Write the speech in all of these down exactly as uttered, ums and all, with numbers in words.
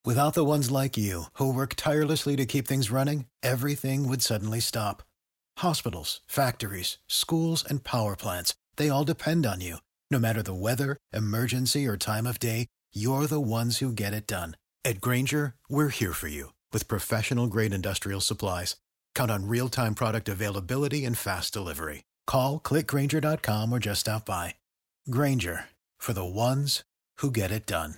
Without the ones like you, who work tirelessly to keep things running, everything would suddenly stop. Hospitals, factories, schools, and power plants, they all depend on you. No matter the weather, emergency, or time of day, you're the ones who get it done. At Grainger, we're here for you with professional-grade industrial supplies. Count on real-time product availability and fast delivery. Call, click grainger dot com, or just stop by. Grainger, for the ones who get it done.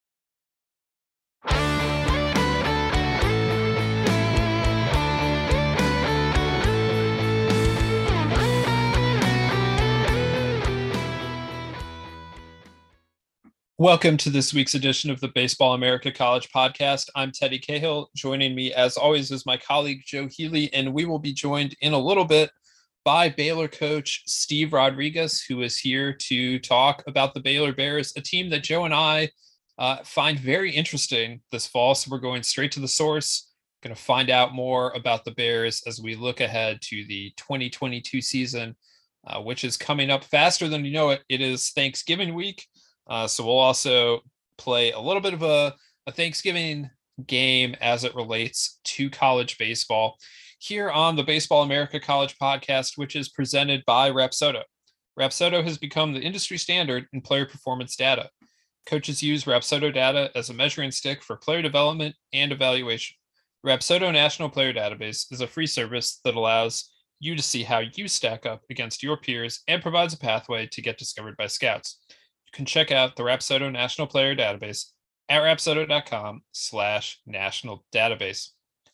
Welcome to this week's edition of the Baseball America College Podcast. I'm Teddy Cahill. Joining me, as always, is my colleague Joe Healy, and we will be joined in a little bit by Baylor coach Steve Rodriguez, who is here to talk about the Baylor Bears, a team that Joe and I uh, find very interesting this fall. So we're going straight to the source, going to find out more about the Bears as we look ahead to the twenty twenty-two season, uh, which is coming up faster than you know it. It is Thanksgiving week. Uh, so we'll also play a little bit of a, a Thanksgiving game as it relates to college baseball here on the Baseball America College Podcast, which is presented by Rapsodo. Rapsodo has become the industry standard in player performance data. Coaches use Rapsodo data as a measuring stick for player development and evaluation. Rapsodo National Player Database is a free service that allows you to see how you stack up against your peers and provides a pathway to get discovered by scouts. You can check out the Rapsodo National Player Database at rapsodo.com slash national database.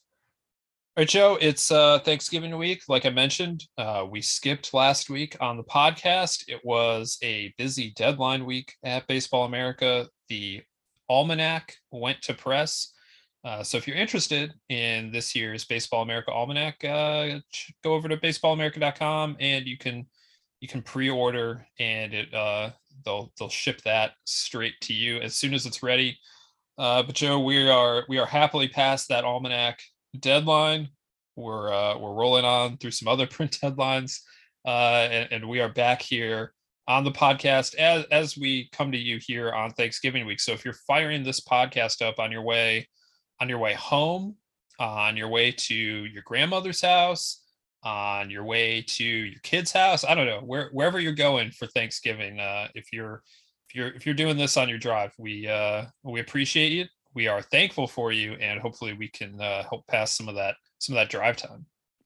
All right, Joe, it's uh, Thanksgiving week. Like I mentioned, uh, we skipped last week on the podcast. It was a busy deadline week at Baseball America. The Almanac went to press. Uh, so if you're interested in this year's Baseball America Almanac, uh, go over to baseball america dot com and you can you can pre-order, and it uh, they'll they'll ship that straight to you as soon as it's ready. Uh, but Joe, we are we are happily past that Almanac deadline. We're uh, we're rolling on through some other print deadlines, uh, and, and we are back here on the podcast as as we come to you here on Thanksgiving week. So if you're firing this podcast up on your way on your way home, uh, on your way to your grandmother's house, on your way to your kid's house, I don't know, where wherever you're going for Thanksgiving, uh, if you're if you're if you're doing this on your drive, we uh, we appreciate you. We are thankful for you, and hopefully we can uh, help pass some of that some of that drive time.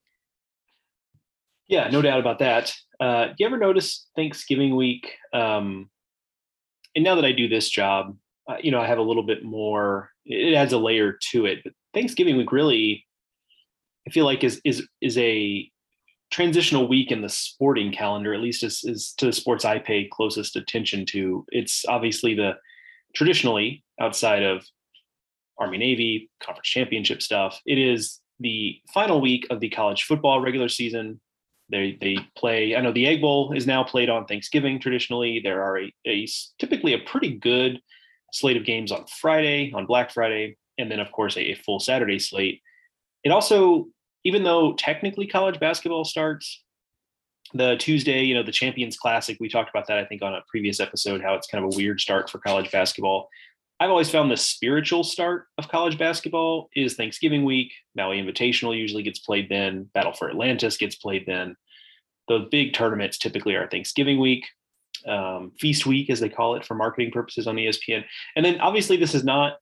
Yeah, no doubt about that. Uh, do you ever notice Thanksgiving week? Um, and now that I do this job, uh, you know, I have a little bit more. It adds a layer to it. But Thanksgiving week really, I feel like, is is is a transitional week in the sporting calendar, at least is, is to the sports I pay closest attention to. It's obviously the traditionally outside of Army Navy conference championship stuff. It is the final week of the college football regular season. They they play. I know the Egg Bowl is now played on Thanksgiving. Traditionally, there are a, a typically a pretty good slate of games on Friday, on Black Friday, and then of course a, a full Saturday slate. It also, even though technically college basketball starts the Tuesday, you know, the Champions Classic, we talked about that, I think, on a previous episode, how it's kind of a weird start for college basketball. I've always found the spiritual start of college basketball is Thanksgiving week. Maui Invitational usually gets played then. Battle for Atlantis gets played then. Those big tournaments typically are Thanksgiving week, um, Feast Week, as they call it for marketing purposes on E S P N. And then obviously this is not,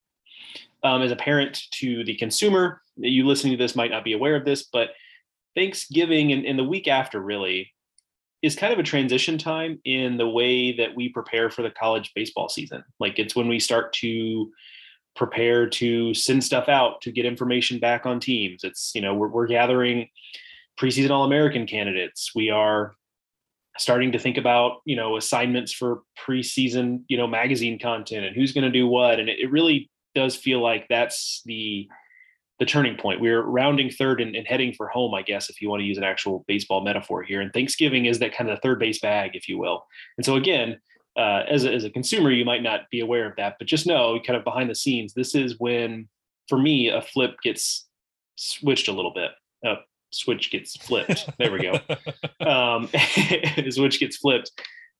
um, as a parent to the consumer, you listening to this might not be aware of this, but Thanksgiving and, and the week after really is kind of a transition time in the way that we prepare for the college baseball season. Like it's when we start to prepare to send stuff out to get information back on teams. It's, you know, we're, we're gathering preseason All-American candidates. We are starting to think about, you know, assignments for preseason, you know, magazine content and who's going to do what. And it, it really does feel like that's the, the turning point. We're rounding third and, and heading for home, I guess, if you want to use an actual baseball metaphor here. And Thanksgiving is that kind of third base bag, if you will. And so again, uh, as, a, as a consumer, you might not be aware of that, but just know kind of behind the scenes, this is when, for me, a flip gets switched a little bit. A switch gets flipped. There we go. Um, the switch gets flipped.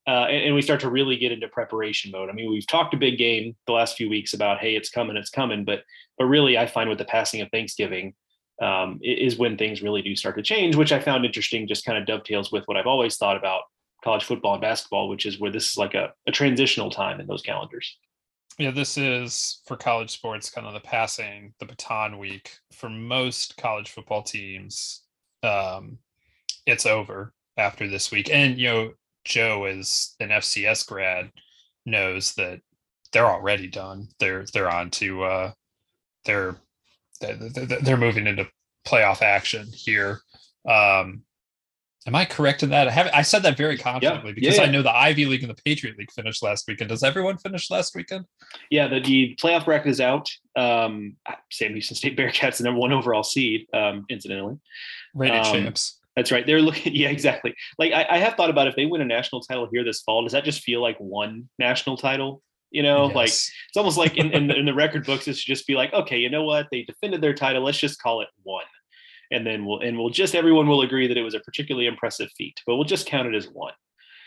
Uh, and, and we start to really get into preparation mode. I mean, we've talked a big game the last few weeks about, hey, it's coming, it's coming. But but really, I find with the passing of Thanksgiving um, is when things really do start to change, which I found interesting, just kind of dovetails with what I've always thought about college football and basketball, which is where this is like a, a transitional time in those calendars. Yeah, this is for college sports kind of the passing the baton week for most college football teams. Um, it's over after this week. And, you know, Joe, as an F C S grad, knows that they're already done. They're they're on to uh, they're they're, they're moving into playoff action here. Um, am I correct in that? I have I said that very confidently yeah. because yeah, yeah. I know the Ivy League and the Patriot League finished last weekend. Does everyone finish last weekend? Yeah, the, the playoff bracket is out. Um, Sam Houston State Bearcats, the number one overall seed, um, incidentally. Rated um, champs. That's right. They're looking. Yeah, exactly. Like I, I have thought about if they win a national title here this fall, does that just feel like one national title? You know, yes. like it's almost like in, in, the, in the record books, it should just be like, okay, you know what? They defended their title. Let's just call it one. And then we'll, and we'll just, everyone will agree that it was a particularly impressive feat, but we'll just count it as one.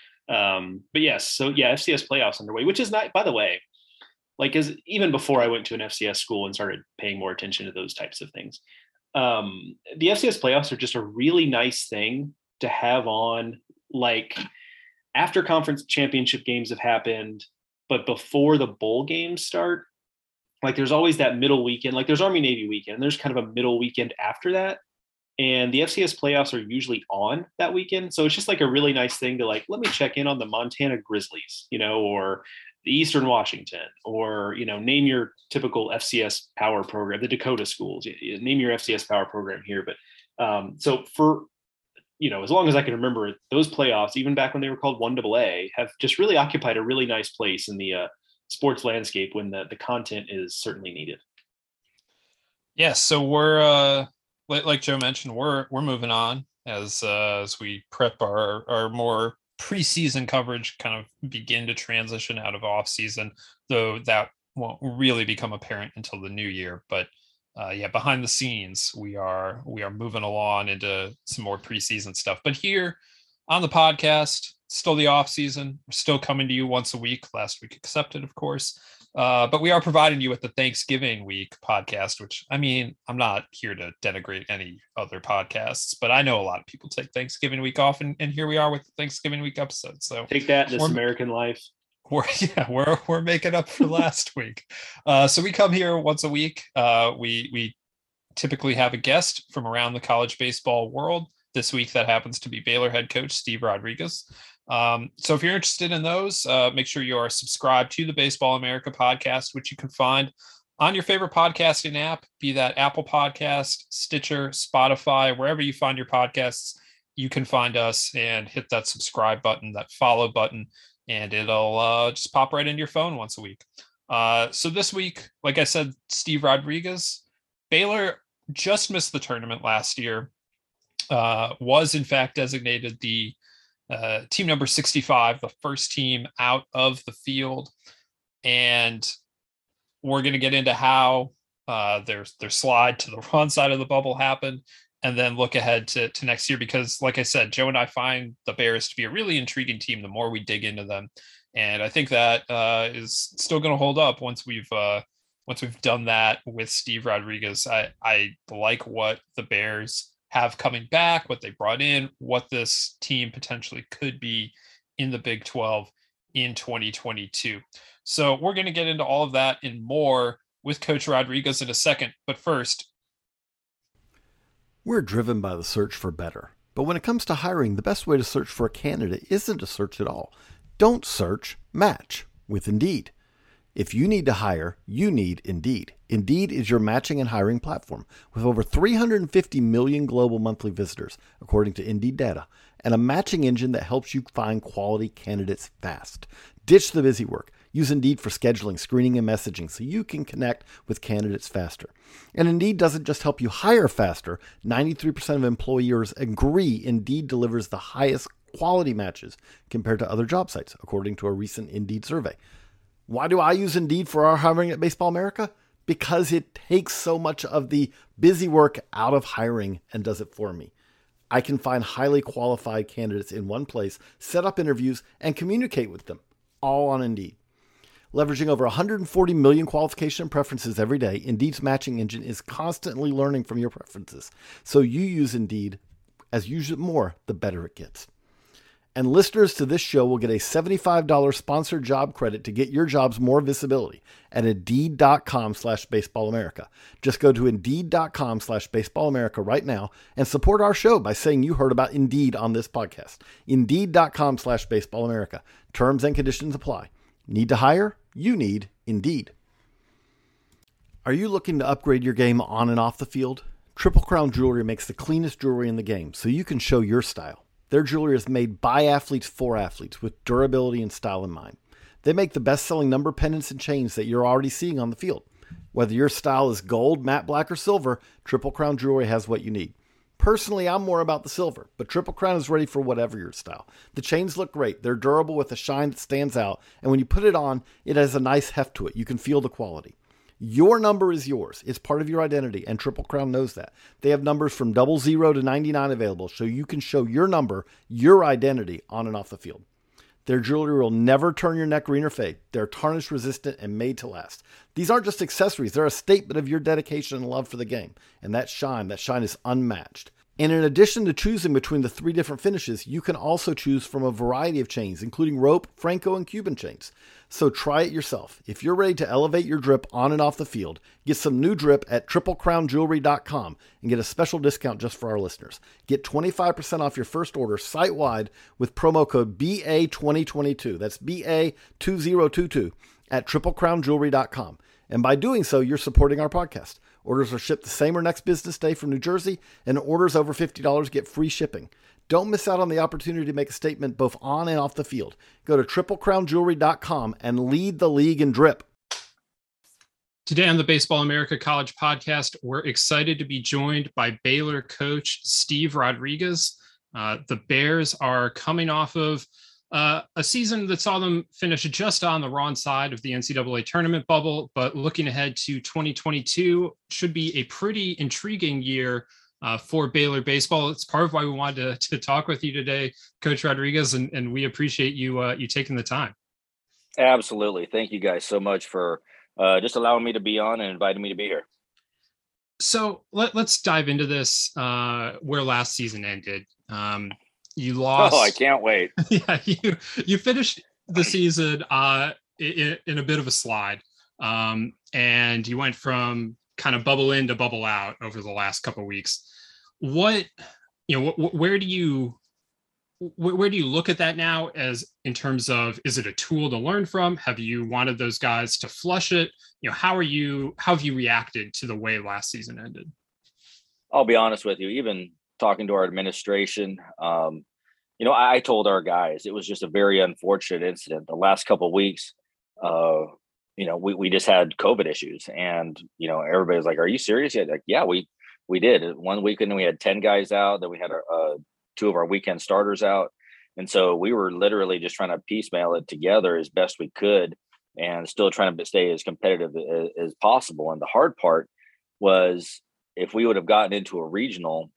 Um, but yes. So yeah, F C S playoffs underway, which is not, by the way, like as even before I went to an F C S school and started paying more attention to those types of things. Um, the F C S playoffs are just a really nice thing to have on, like after conference championship games have happened, but before the bowl games start. Like there's always that middle weekend, like there's Army Navy weekend, and there's kind of a middle weekend after that. And the F C S playoffs are usually on that weekend. So it's just like a really nice thing to like, let me check in on the Montana Grizzlies, you know, or the Eastern Washington, or, you know, name your typical F C S power program, the Dakota schools, name your F C S power program here. But um, so for, you know, as long as I can remember, those playoffs, even back when they were called one double A, have just really occupied a really nice place in the uh, sports landscape when the, the content is certainly needed. Yes. Yeah, so we're, uh, like Joe mentioned, we're, we're moving on as, uh, as we prep our, our more preseason coverage kind of begin to transition out of off season, though that won't really become apparent until the new year. But uh, yeah, behind the scenes, we are we are moving along into some more preseason stuff. But here on the podcast, still the off season. We're still coming to you once a week. Last week accepted, of course. Uh, but we are providing you with the Thanksgiving week podcast, which, I mean, I'm not here to denigrate any other podcasts, but I know a lot of people take Thanksgiving week off, and, and here we are with the Thanksgiving week episode. So take that, This American Life. We're, yeah, we're, we're making up for last week. Uh, so we come here once a week. Uh, we, we typically have a guest from around the college baseball world. This week, that happens to be Baylor head coach Steve Rodriguez. Um, so if you're interested in those, uh, make sure you are subscribed to the Baseball America podcast, which you can find on your favorite podcasting app, be that Apple Podcast, Stitcher, Spotify, wherever you find your podcasts, you can find us and hit that subscribe button, that follow button, and it'll uh, just pop right into your phone once a week. Uh, so this week, like I said, Steve Rodriguez, Baylor just missed the tournament last year, uh, was in fact designated the Uh, team number sixty-five, the first team out of the field. And we're going to get into how uh, their, their slide to the wrong side of the bubble happened, and then look ahead to, to next year. Because like I said, Joe and I find the Bears to be a really intriguing team the more we dig into them. And I think that uh, is still going to hold up once we've uh, once we've done that with Steve Rodriguez. I, I like what the Bears have coming back, what they brought in, what this team potentially could be in the Big twelve in twenty twenty-two. So we're going to get into all of that and more with Coach Rodriguez in a second. But first, we're driven by the search for better. But when it comes to hiring, the best way to search for a candidate isn't to search at all. Don't search, match with Indeed. If you need to hire, you need Indeed. Indeed is your matching and hiring platform with over three hundred fifty million global monthly visitors, according to Indeed data, and a matching engine that helps you find quality candidates fast. Ditch the busy work. Use Indeed for scheduling, screening, and messaging so you can connect with candidates faster. And Indeed doesn't just help you hire faster. ninety-three percent of employers agree Indeed delivers the highest quality matches compared to other job sites, according to a recent Indeed survey. Why do I use Indeed for our hiring at Baseball America? Because it takes so much of the busy work out of hiring and does it for me. I can find highly qualified candidates in one place, set up interviews, and communicate with them, all on Indeed. Leveraging over one hundred forty million qualification and preferences every day, Indeed's matching engine is constantly learning from your preferences. So you use Indeed. As you use it more, the better it gets. And listeners to this show will get a seventy-five dollars sponsored job credit to get your jobs more visibility at Indeed.com slash Baseball America. Just go to Indeed.com slash Baseball America right now and support our show by saying you heard about Indeed on this podcast. Indeed.com slash Baseball America. Terms and conditions apply. Need to hire? You need Indeed. Are you looking to upgrade your game on and off the field? Triple Crown Jewelry makes the cleanest jewelry in the game so you can show your style. Their jewelry is made by athletes for athletes with durability and style in mind. They make the best-selling number pendants and chains that you're already seeing on the field. Whether your style is gold, matte black, or silver, Triple Crown Jewelry has what you need. Personally, I'm more about the silver, but Triple Crown is ready for whatever your style. The chains look great. They're durable with a shine that stands out, and when you put it on, it has a nice heft to it. You can feel the quality. Your number is yours. It's part of your identity, and Triple Crown knows that. They have numbers from double zero to ninety-nine available, so you can show your number, your identity, on and off the field. Their jewelry will never turn your neck green or fade. They're tarnish resistant and made to last. These aren't just accessories. They're a statement of your dedication and love for the game. And that shine, that shine is unmatched. And in addition to choosing between the three different finishes, you can also choose from a variety of chains, including rope, Franco, and Cuban chains. So try it yourself. If you're ready to elevate your drip on and off the field, get some new drip at triple crown jewelry dot com and get a special discount just for our listeners. Get twenty-five percent off your first order site-wide with promo code B A twenty twenty-two. That's B A two thousand twenty-two at triple crown jewelry dot com. And by doing so, you're supporting our podcast. Orders are shipped the same or next business day from New Jersey, and orders over fifty dollars get free shipping. Don't miss out on the opportunity to make a statement both on and off the field. Go to triple crown jewelry dot com and lead the league in drip. Today on the Baseball America College podcast, we're excited to be joined by Baylor coach Steve Rodriguez. Uh, the Bears are coming off of Uh, a season that saw them finish just on the wrong side of the N C double A tournament bubble, but looking ahead to twenty twenty-two should be a pretty intriguing year uh, for Baylor baseball. It's part of why we wanted to, to talk with you today, Coach Rodriguez, and, and we appreciate you uh, you taking the time. Absolutely. Thank you guys so much for uh, just allowing me to be on and inviting me to be here. So let, let's dive into this, uh, where last season ended. Um, You lost. Oh, I can't wait. Yeah, you you finished the season uh, in, in a bit of a slide, um, and you went from kind of bubble in to bubble out over the last couple of weeks. What you know, wh- where do you wh- where do you look at that now? As in terms of, is it a tool to learn from? Have you wanted those guys to flush it? You know, how are you? How have you reacted to the way last season ended? I'll be honest with you. Even talking to our administration, um, you know, I, I told our guys it was just a very unfortunate incident. The last couple of weeks, uh, you know, we, we just had COVID issues, and you know, everybody was like, "Are you serious?" Yeah, like, yeah, we we did. One weekend we had ten guys out. Then we had our, uh, two of our weekend starters out, and so we were literally just trying to piecemeal it together as best we could, and still trying to stay as competitive as, as possible. And the hard part was, if we would have gotten into a regional,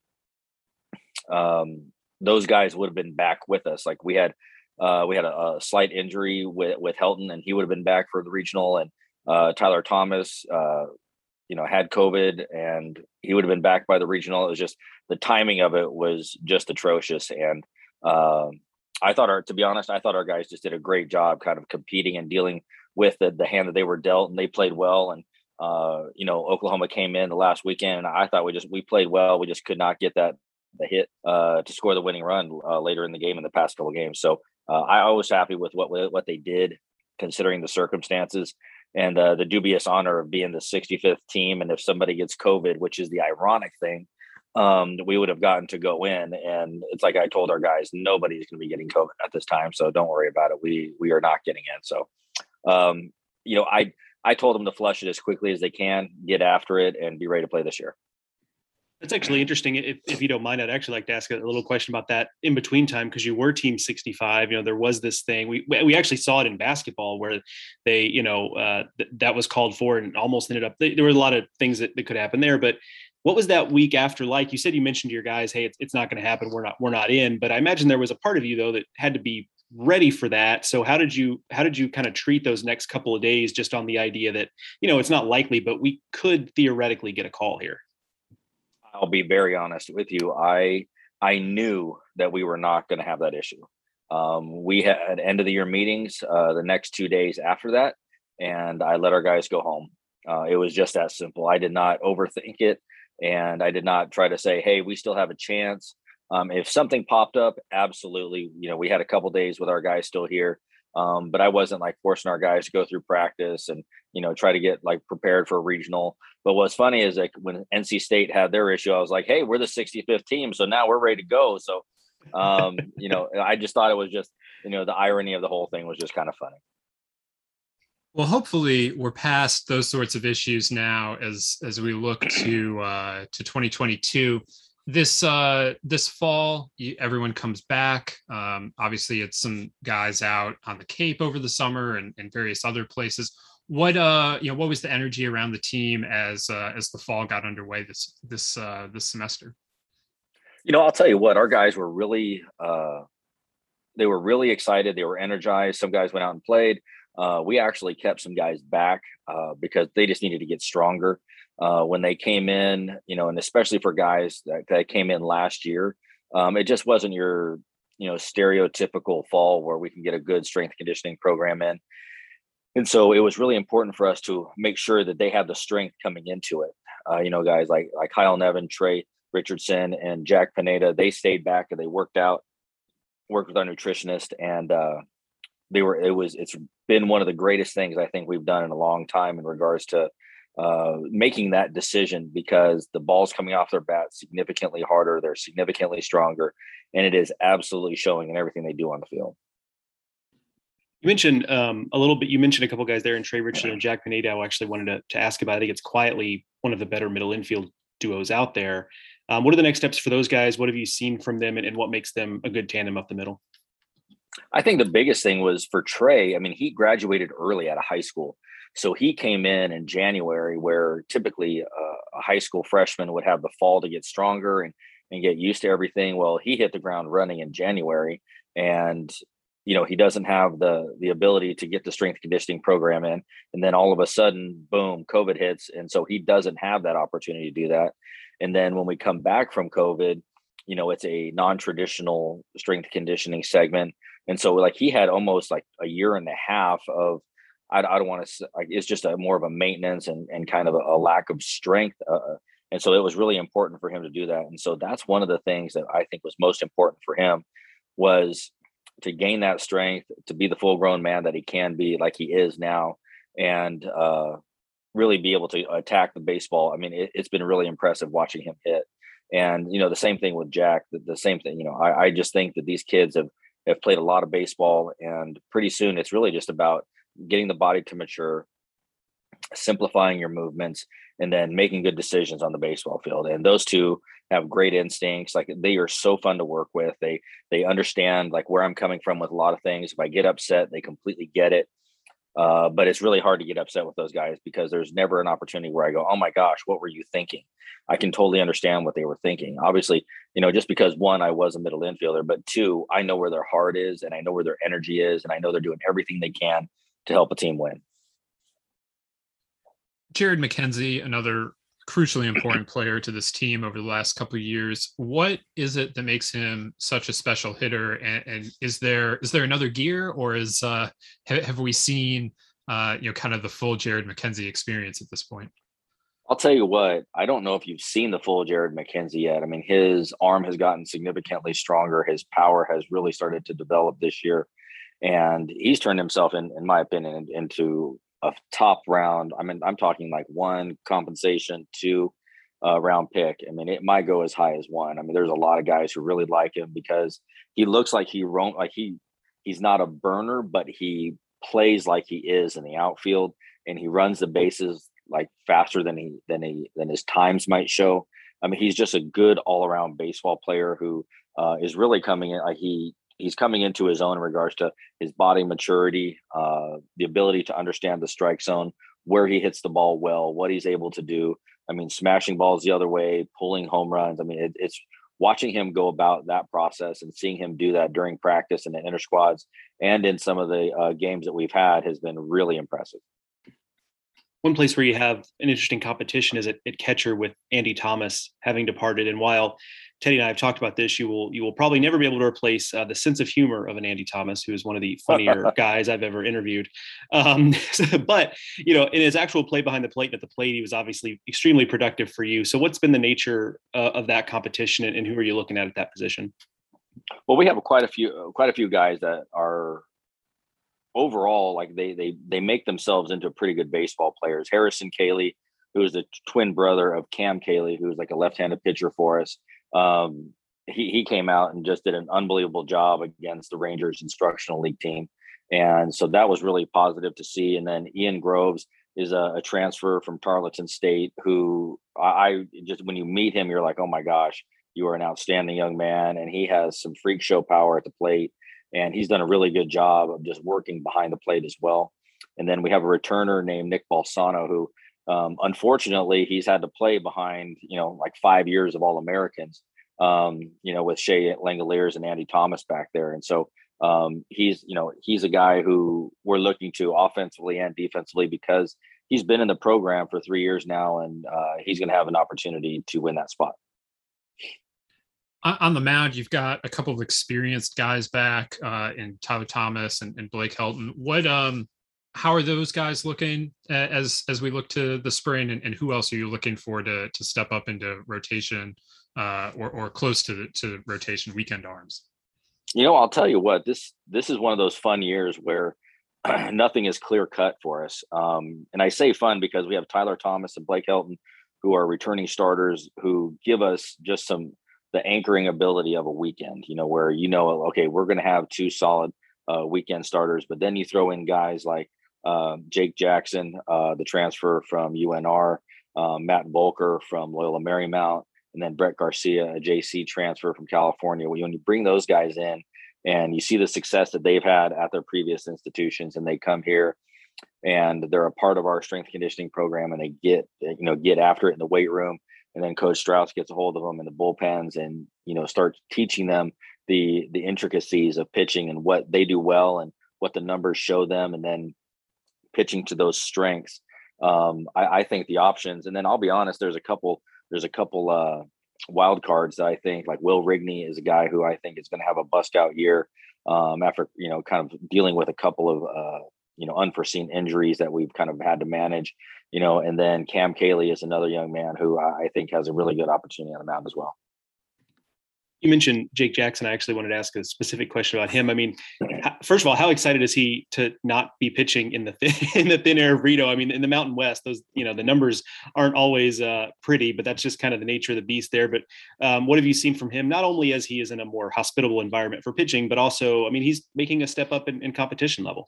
um, those guys would have been back with us. Like we had, uh, we had a, a slight injury with, with Helton, and he would have been back for the regional. And uh, Tyler Thomas, uh, you know, had COVID, and he would have been back by the regional. It was just the timing of it was just atrocious. And uh, I thought our, to be honest, I thought our guys just did a great job kind of competing and dealing with the, the hand that they were dealt, and they played well. And uh, you know, Oklahoma came in the last weekend, and I thought we just we played well. We just could not get that the hit uh, to score the winning run uh, later in the game in the past couple of games. So uh, I was happy with what what they did, considering the circumstances, and uh, the dubious honor of being the sixty-fifth team. And if somebody gets COVID, which is the ironic thing, um, we would have gotten to go in. And it's like I told our guys, nobody's going to be getting COVID at this time, so don't worry about it. We we are not getting in. So, um, you know, I I told them to flush it as quickly as they can, get after it, and be ready to play this year. That's actually interesting. If, if you don't mind, I'd actually like to ask a little question about that in between time, because you were team sixty-five. You know, there was this thing. We we actually saw it in basketball where they, you know, uh, th- that was called for and almost ended up. They, there were a lot of things that, that could happen there. But What was that week after like? You said you mentioned to your guys, hey, it's, it's not going to happen. We're not we're not in. But I imagine there was a part of you though that had to be ready for that. So how did you how did you kind of treat those next couple of days just on the idea that, you know, it's not likely, but we could theoretically get a call here? I'll be very honest with you. I I knew that we were not going to have that issue. Um, we had end of the year meetings uh, the next two days after that, and I let our guys go home. Uh, it was just that simple. I did not overthink it, and I did not try to say, "Hey, we still have a chance." Um, if something popped up, absolutely. You know, we had a couple days with our guys still here, um, but I wasn't like forcing our guys to go through practice and you know try to get like prepared for a regional. But what's funny is like when N C State had their issue, I was like, "Hey, we're the sixty-fifth team, so now we're ready to go." So, um, you know, I just thought it was just, you know, the irony of the whole thing was just kind of funny. Well, hopefully we're past those sorts of issues now as as we look to uh, to twenty twenty-two. This uh, this fall, everyone comes back. Um, obviously, it's some guys out on the Cape over the summer and, and various other places. What uh, you know, what was the energy around the team as uh, as the fall got underway this this uh, this semester? You know, I'll tell you what, our guys were really uh, they were really excited. They were energized. Some guys went out and played. Uh, we actually kept some guys back uh, because they just needed to get stronger. Uh, when they came in, you know, and especially for guys that, that came in last year, um, it just wasn't your, you know, stereotypical fall where we can get a good strength conditioning program in. And so it was really important for us to make sure that they had the strength coming into it. Uh, you know, guys like like Kyle Nevin, Trey Richardson, and Jack Pineda, they stayed back and they worked out, worked with our nutritionist, and uh, they were. It was. It's been one of the greatest things I think we've done in a long time in regards to uh, making that decision, because the ball's coming off their bat significantly harder. They're significantly stronger, and it is absolutely showing in everything they do on the field. You mentioned um, a little bit, you mentioned a couple guys there in Trey Richardson and Jack Pineda. I actually wanted to, to ask about. I think it's quietly one of the better middle infield duos out there. Um, what are the next steps for those guys? What have you seen from them, and, and what makes them a good tandem up the middle? I think the biggest thing was for Trey. I mean, he graduated early out of high school. So he came in in January, where typically uh, a high school freshman would have the fall to get stronger and, and get used to everything. Well, he hit the ground running in January, and you know, he doesn't have the the ability to get the strength conditioning program in. And then all of a sudden, boom, COVID hits. And so he doesn't have that opportunity to do that. And then when we come back from COVID, you know, it's a non-traditional strength conditioning segment. And so like he had almost like a year and a half of, I, I don't want to, like, it's just a more of a maintenance and, and kind of a, a lack of strength. Uh, and so it was really important for him to do that. And so that's one of the things that I think was most important for him, was to gain that strength, to be the full grown man that he can be, like he is now, and uh, really be able to attack the baseball. I mean, it, it's been really impressive watching him hit. And, you know, the same thing with Jack, the, the same thing, you know, I, I just think that these kids have, have played a lot of baseball, and pretty soon it's really just about getting the body to mature, simplifying your movements, and then making good decisions on the baseball field. And those two have great instincts. Like, they are so fun to work with. They, they understand like where I'm coming from with a lot of things. If I get upset, they completely get it. Uh, but it's really hard to get upset with those guys, because there's never an opportunity where I go, oh my gosh, what were you thinking? I can totally understand what they were thinking. Obviously, you know, just because one, I was a middle infielder, but two, I know where their heart is, and I know where their energy is, and I know they're doing everything they can to help a team win. Jared McKenzie, another crucially important player to this team over the last couple of years. What is it that makes him such a special hitter? And, and is there is there another gear, or is uh, have, have we seen uh, you know kind of the full Jared McKenzie experience at this point? I'll tell you what, I don't know if you've seen the full Jared McKenzie yet. I mean, his arm has gotten significantly stronger. His power has really started to develop this year, and he's turned himself, in, in my opinion, into a top round. I mean, I'm talking like one compensation, two uh, round pick. I mean, it might go as high as one. I mean, there's a lot of guys who really like him because he looks like he roam like he he's not a burner, but he plays like he is in the outfield, and he runs the bases like faster than he than he than his times might show. I mean, he's just a good all around baseball player who uh, is really coming in. Like he he's coming into his own in regards to his body maturity, uh, the ability to understand the strike zone, where he hits the ball well, what he's able to do. I mean, smashing balls the other way, pulling home runs. I mean, it, it's watching him go about that process and seeing him do that during practice and the inter squads and in some of the uh, games that we've had has been really impressive. One place where you have an interesting competition is at, at catcher with Andy Thomas having departed. And while Teddy and I have talked about this, you will you will probably never be able to replace uh, the sense of humor of an Andy Thomas, who is one of the funnier guys I've ever interviewed. Um, but, you know, in his actual play behind the plate and at the plate, he was obviously extremely productive for you. So what's been the nature uh, of that competition, and, and who are you looking at at that position? Well, we have quite a few quite a few guys that are overall, like they they they make themselves into pretty good baseball players. Harrison Cayley, who is the twin brother of Cam Cayley, who's like a left-handed pitcher for us. Um, he he came out and just did an unbelievable job against the Rangers instructional league team, and so that was really positive to see. And then Ian Groves is a, a transfer from Tarleton State, who I, I just when you meet him, you're like, oh my gosh, you are an outstanding young man, and he has some freak show power at the plate. And he's done a really good job of just working behind the plate as well. And then we have a returner named Nick Balsano, who um, unfortunately he's had to play behind, you know, like five years of All-Americans, um, you know, with Shea Langoliers and Andy Thomas back there. And so um, he's, you know, he's a guy who we're looking to offensively and defensively because he's been in the program for three years now, and uh, he's going to have an opportunity to win that spot. On the mound, you've got a couple of experienced guys back uh, in Tyler Thomas and, and Blake Helton. What, um, how are those guys looking as as we look to the spring, and, and who else are you looking for to to step up into rotation uh, or or close to the, to rotation weekend arms? You know, I'll tell you what, this this is one of those fun years where nothing is clear cut for us. Um, and I say fun because we have Tyler Thomas and Blake Helton, who are returning starters, who give us just some the anchoring ability of a weekend, you know, where, you know, okay, we're going to have two solid uh, weekend starters, but then you throw in guys like uh, Jake Jackson, uh, the transfer from U N R, uh, Matt Volker from Loyola Marymount, and then Brett Garcia, a J C transfer from California. When you bring those guys in and you see the success that they've had at their previous institutions, and they come here and they're a part of our strength and conditioning program, and they get, you know, get after it in the weight room. And then Coach Strauss gets a hold of them in the bullpens and, you know, starts teaching them the the intricacies of pitching and what they do well and what the numbers show them, and then pitching to those strengths. Um, I, I think the options, and then I'll be honest, there's a couple, there's a couple uh, wild cards that I think, like Will Rigney is a guy who I think is going to have a bust out year um, after, you know, kind of dealing with a couple of, uh, you know, unforeseen injuries that we've kind of had to manage. You know, and then Cam Cayley is another young man who I think has a really good opportunity on the mound as well. You mentioned Jake Jackson. I actually wanted to ask a specific question about him. I mean, first of all, how excited is he to not be pitching in the thin, in the thin air of Rito? I mean, in the Mountain West, those, you know, the numbers aren't always uh, pretty, but that's just kind of the nature of the beast there. But um, what have you seen from him? Not only as he is in a more hospitable environment for pitching, but also, I mean, he's making a step up in, in competition level.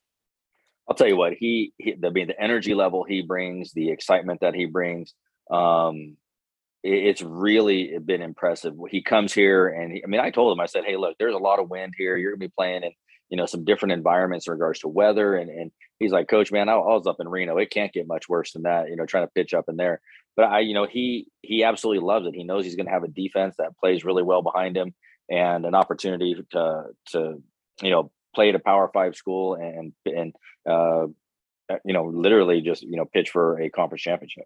I'll tell you what, he, he I mean, the energy level he brings, the excitement that he brings, um, it, it's really been impressive. He comes here and he, I mean, I told him, I said, hey, look, there's a lot of wind here. You're gonna be playing in, you know, some different environments in regards to weather. And, and he's like, Coach, man, I, I was up in Reno. It can't get much worse than that, you know, trying to pitch up in there. But I, you know, he, he absolutely loves it. He knows he's going to have a defense that plays really well behind him and an opportunity to, to, you know, play at a Power Five school and, and, uh, you know, literally just, you know, pitch for a conference championship.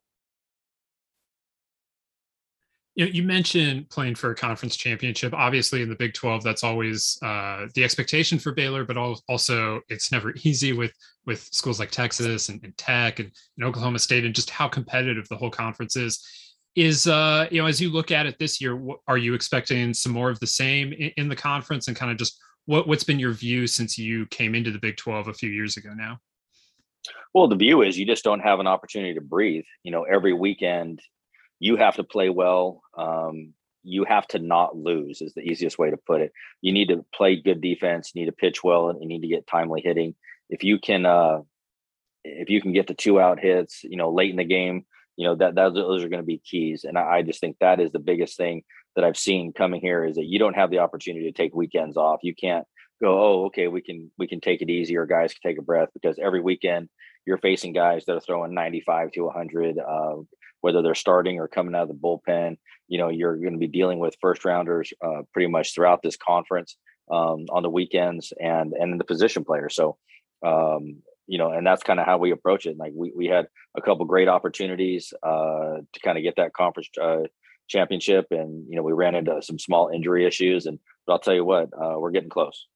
You know, you mentioned playing for a conference championship. Obviously, in the Big twelve, that's always uh, the expectation for Baylor, but also it's never easy with with schools like Texas and, and Tech and, and Oklahoma State, and just how competitive the whole conference is. Is uh, you know, as you look at it this year, are you expecting some more of the same in, in the conference, and kind of just what what's been your view since you came into the Big twelve a few years ago now? Well, the view is you just don't have an opportunity to breathe. You know, every weekend you have to play well. Um, you have to not lose is the easiest way to put it. You need to play good defense, you need to pitch well, and you need to get timely hitting. If you can, uh, if you can get the two out hits, you know, late in the game, you know, that, that those are going to be keys. And I, I just think that is the biggest thing that I've seen coming here is that you don't have the opportunity to take weekends off. You can't go, oh, okay, we can, we can take it easy, or guys can take a breath, because every weekend you're facing guys that are throwing ninety-five to one hundred, uh, whether they're starting or coming out of the bullpen. You know, you're going to be dealing with first rounders uh, pretty much throughout this conference um, on the weekends and and the position players. So, um, you know, and that's kind of how we approach it. Like we we had a couple great opportunities uh, to kind of get that conference uh, championship, and you know, we ran into some small injury issues, and but I'll tell you what, uh, we're getting close.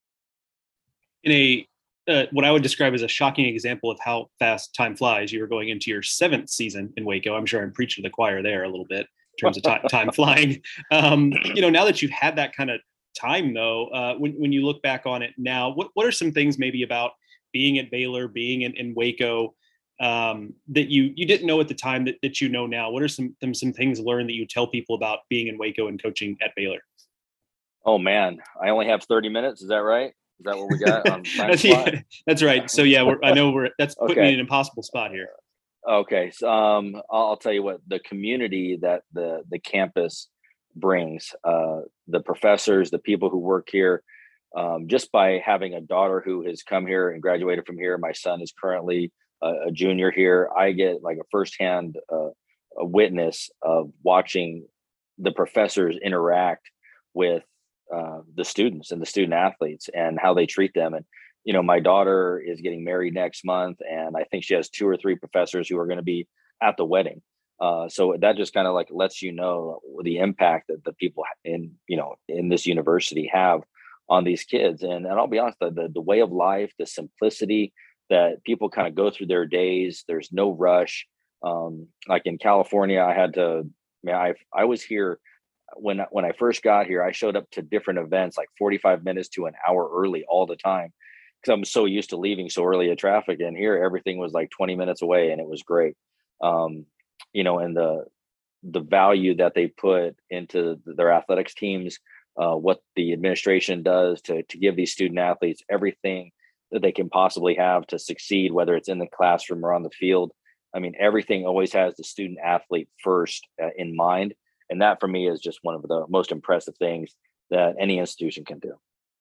In a uh, what I would describe as a shocking example of how fast time flies, you were going into your seventh season in Waco. I'm sure I'm preaching to the choir there a little bit in terms of t- time flying. Um, you know, now that you've had that kind of time, though, uh, when when you look back on it now, what what are some things maybe about being at Baylor, being in, in Waco, um, that you you didn't know at the time that, that you know now? What are some, some some things learned that you tell people about being in Waco and coaching at Baylor? Oh man, I only have thirty minutes. Is that right? Is that what we got on time that's, yeah, that's right. So yeah, we're, I know we're that's putting okay. me in an impossible spot here. Okay, so um, I'll, I'll tell you what, the community that the the campus brings, uh, the professors, the people who work here, um, just by having a daughter who has come here and graduated from here. My son is currently a, a junior here. I get like a firsthand uh, a witness of watching the professors interact with uh, the students and the student athletes and how they treat them. And, you know, my daughter is getting married next month, and I think she has two or three professors who are going to be at the wedding. Uh, so that just kind of like lets you know the impact that the people in, you know, in this university have on these kids. And, and I'll be honest, the, the, the way of life, the simplicity that people kind of go through their days, there's no rush. Um, like in California, I had to, man, I, I was here when, when I first got here, I showed up to different events, like forty-five minutes to an hour early all the time, because I'm so used to leaving so early at traffic. And here, everything was like twenty minutes away, and it was great. Um, you know, and the, the value that they put into their athletics teams, uh, what the administration does to, to give these student athletes everything that they can possibly have to succeed, whether it's in the classroom or on the field. I mean, everything always has the student athlete first uh, in mind. And that for me is just one of the most impressive things that any institution can do.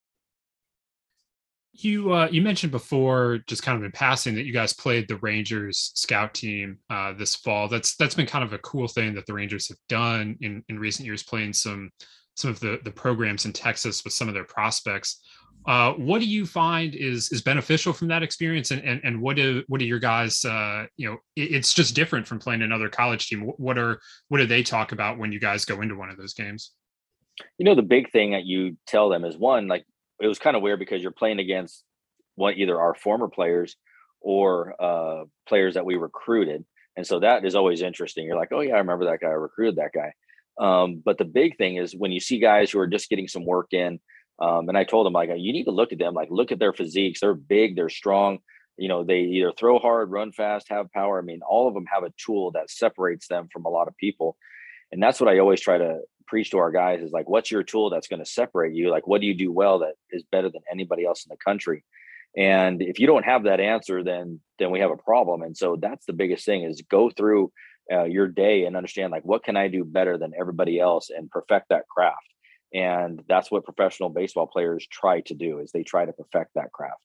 You uh, you mentioned before, just kind of in passing, that you guys played the Rangers scout team uh, this fall. That's that's been kind of a cool thing that the Rangers have done in, in recent years, playing some some of the, the programs in Texas with some of their prospects. Uh, what do you find is is beneficial from that experience, and and, and what do what do your guys? Uh, you know, it, it's just different from playing another college team. What are what do they talk about when you guys go into one of those games? You know, the big thing that you tell them is, one, like, it was kind of weird because you're playing against one, either our former players or uh, players that we recruited. And so that is always interesting. You're like, oh yeah, I remember that guy. I recruited that guy. Um, but the big thing is when you see guys who are just getting some work in, um, and I told them, like, you need to look at them, like, look at their physiques. They're big, they're strong. You know, they either throw hard, run fast, have power. I mean, all of them have a tool that separates them from a lot of people. And that's what I always try to preach to our guys is, like, what's your tool that's going to separate you? Like, what do you do well that is better than anybody else in the country? And if you don't have that answer, then then we have a problem. And so that's the biggest thing, is go through uh, your day and understand, like, what can I do better than everybody else, and perfect that craft. And that's what professional baseball players try to do, is they try to perfect that craft.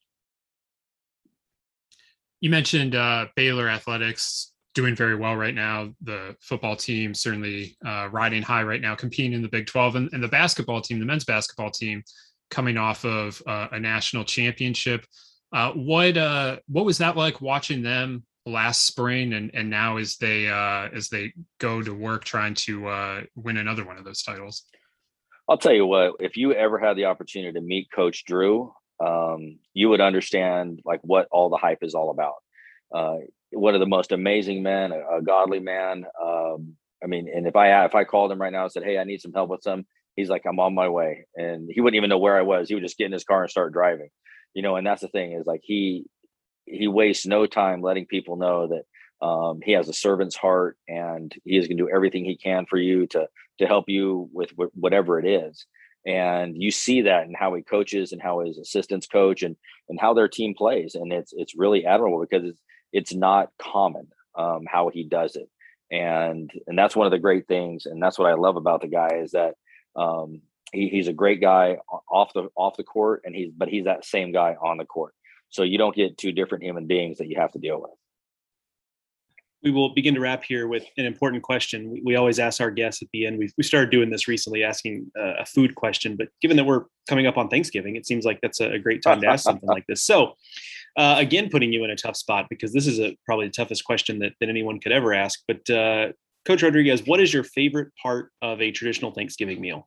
You mentioned uh, Baylor athletics doing very well right now. The football team certainly uh, riding high right now, competing in the Big twelve, and, and the basketball team, the men's basketball team, coming off of uh, a national championship. Uh, what uh, what was that like watching them last spring, and and now as they uh, as they go to work trying to uh, win another one of those titles? I'll tell you what, if you ever had the opportunity to meet Coach Drew, um, you would understand, like, what all the hype is all about. Uh, one of the most amazing men, a, a godly man. Um, I mean, and if I if I called him right now and said, hey, I need some help with some, he's like, I'm on my way. And he wouldn't even know where I was. He would just get in his car and start driving, you know, and that's the thing, is, like, he, he wastes no time letting people know that um, he has a servant's heart, and he is going to do everything he can for you to, to help you with wh- whatever it is. And you see that in how he coaches and how his assistants coach, and, and how their team plays. And it's, it's really admirable, because it's, it's not common um, how he does it. And, and that's one of the great things. And that's what I love about the guy, is that um, he, he's a great guy off the, off the court, and he's, but he's that same guy on the court. so you don't get two different human beings that you have to deal with. We will begin to wrap here with an important question. We, we always ask our guests at the end. We've, we started doing this recently, asking uh, a food question, but given that we're coming up on Thanksgiving, it seems like that's a, a great time to ask something like this. So uh, again, putting you in a tough spot, because this is a, probably the toughest question that, that anyone could ever ask. But uh, Coach Rodriguez, what is your favorite part of a traditional Thanksgiving meal?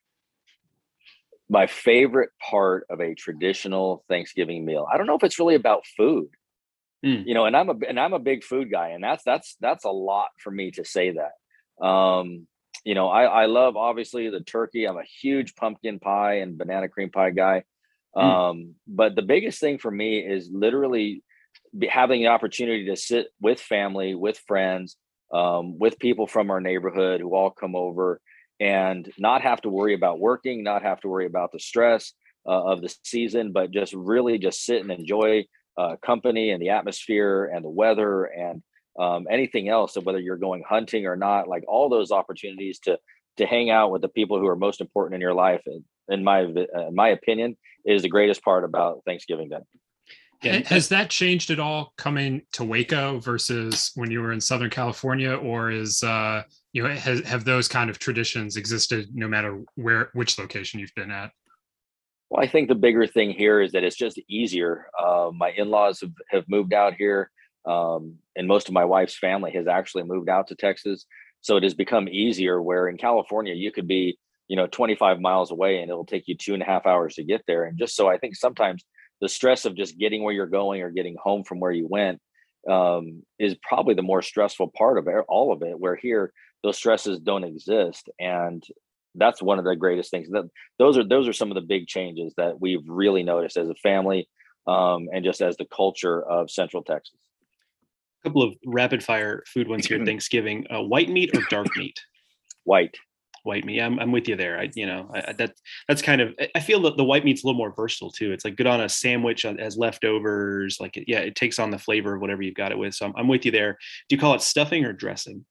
My favorite part of a traditional Thanksgiving meal, I don't know if it's really about food. Mm. You know, and I'm a and I'm a big food guy, and that's that's that's a lot for me to say that. Um, you know, I, I love obviously the turkey. I'm a huge pumpkin pie and banana cream pie guy. Um, mm. But the biggest thing for me is literally be, having the opportunity to sit with family, with friends, um, with people from our neighborhood who all come over, and not have to worry about working, not have to worry about the stress uh, of the season, but just really just sit and enjoy Uh, company and the atmosphere and the weather and um, anything else. So whether you're going hunting or not, like all those opportunities to to hang out with the people who are most important in your life, in my uh, in my opinion, is the greatest part about Thanksgiving Day. Yeah. Has that changed at all coming to Waco versus when you were in Southern California, or is uh, you know has, have those kind of traditions existed no matter where which location you've been at? Well, I think the bigger thing here is that it's just easier. Uh, my in-laws have, have moved out here, um, and most of my wife's family has actually moved out to Texas. So it has become easier, where in California, you could be, you know, twenty-five miles away and it'll take you two and a half hours to get there. And just so I think sometimes the stress of just getting where you're going or getting home from where you went um, is probably the more stressful part of it, all of it, where here those stresses don't exist. And that's one of the greatest things. That those are those are some of the big changes that we've really noticed as a family, um, and just as the culture of Central Texas. A couple of rapid fire food ones here at Thanksgiving: uh, white meat or dark meat? White. White meat. I'm, I'm with you there. I, you know, I, that that's kind of. I feel that the white meat's a little more versatile too. It's like good on a sandwich as leftovers. Like, it, yeah, it takes on the flavor of whatever you've got it with. So I'm, I'm with you there. Do you call it stuffing or dressing?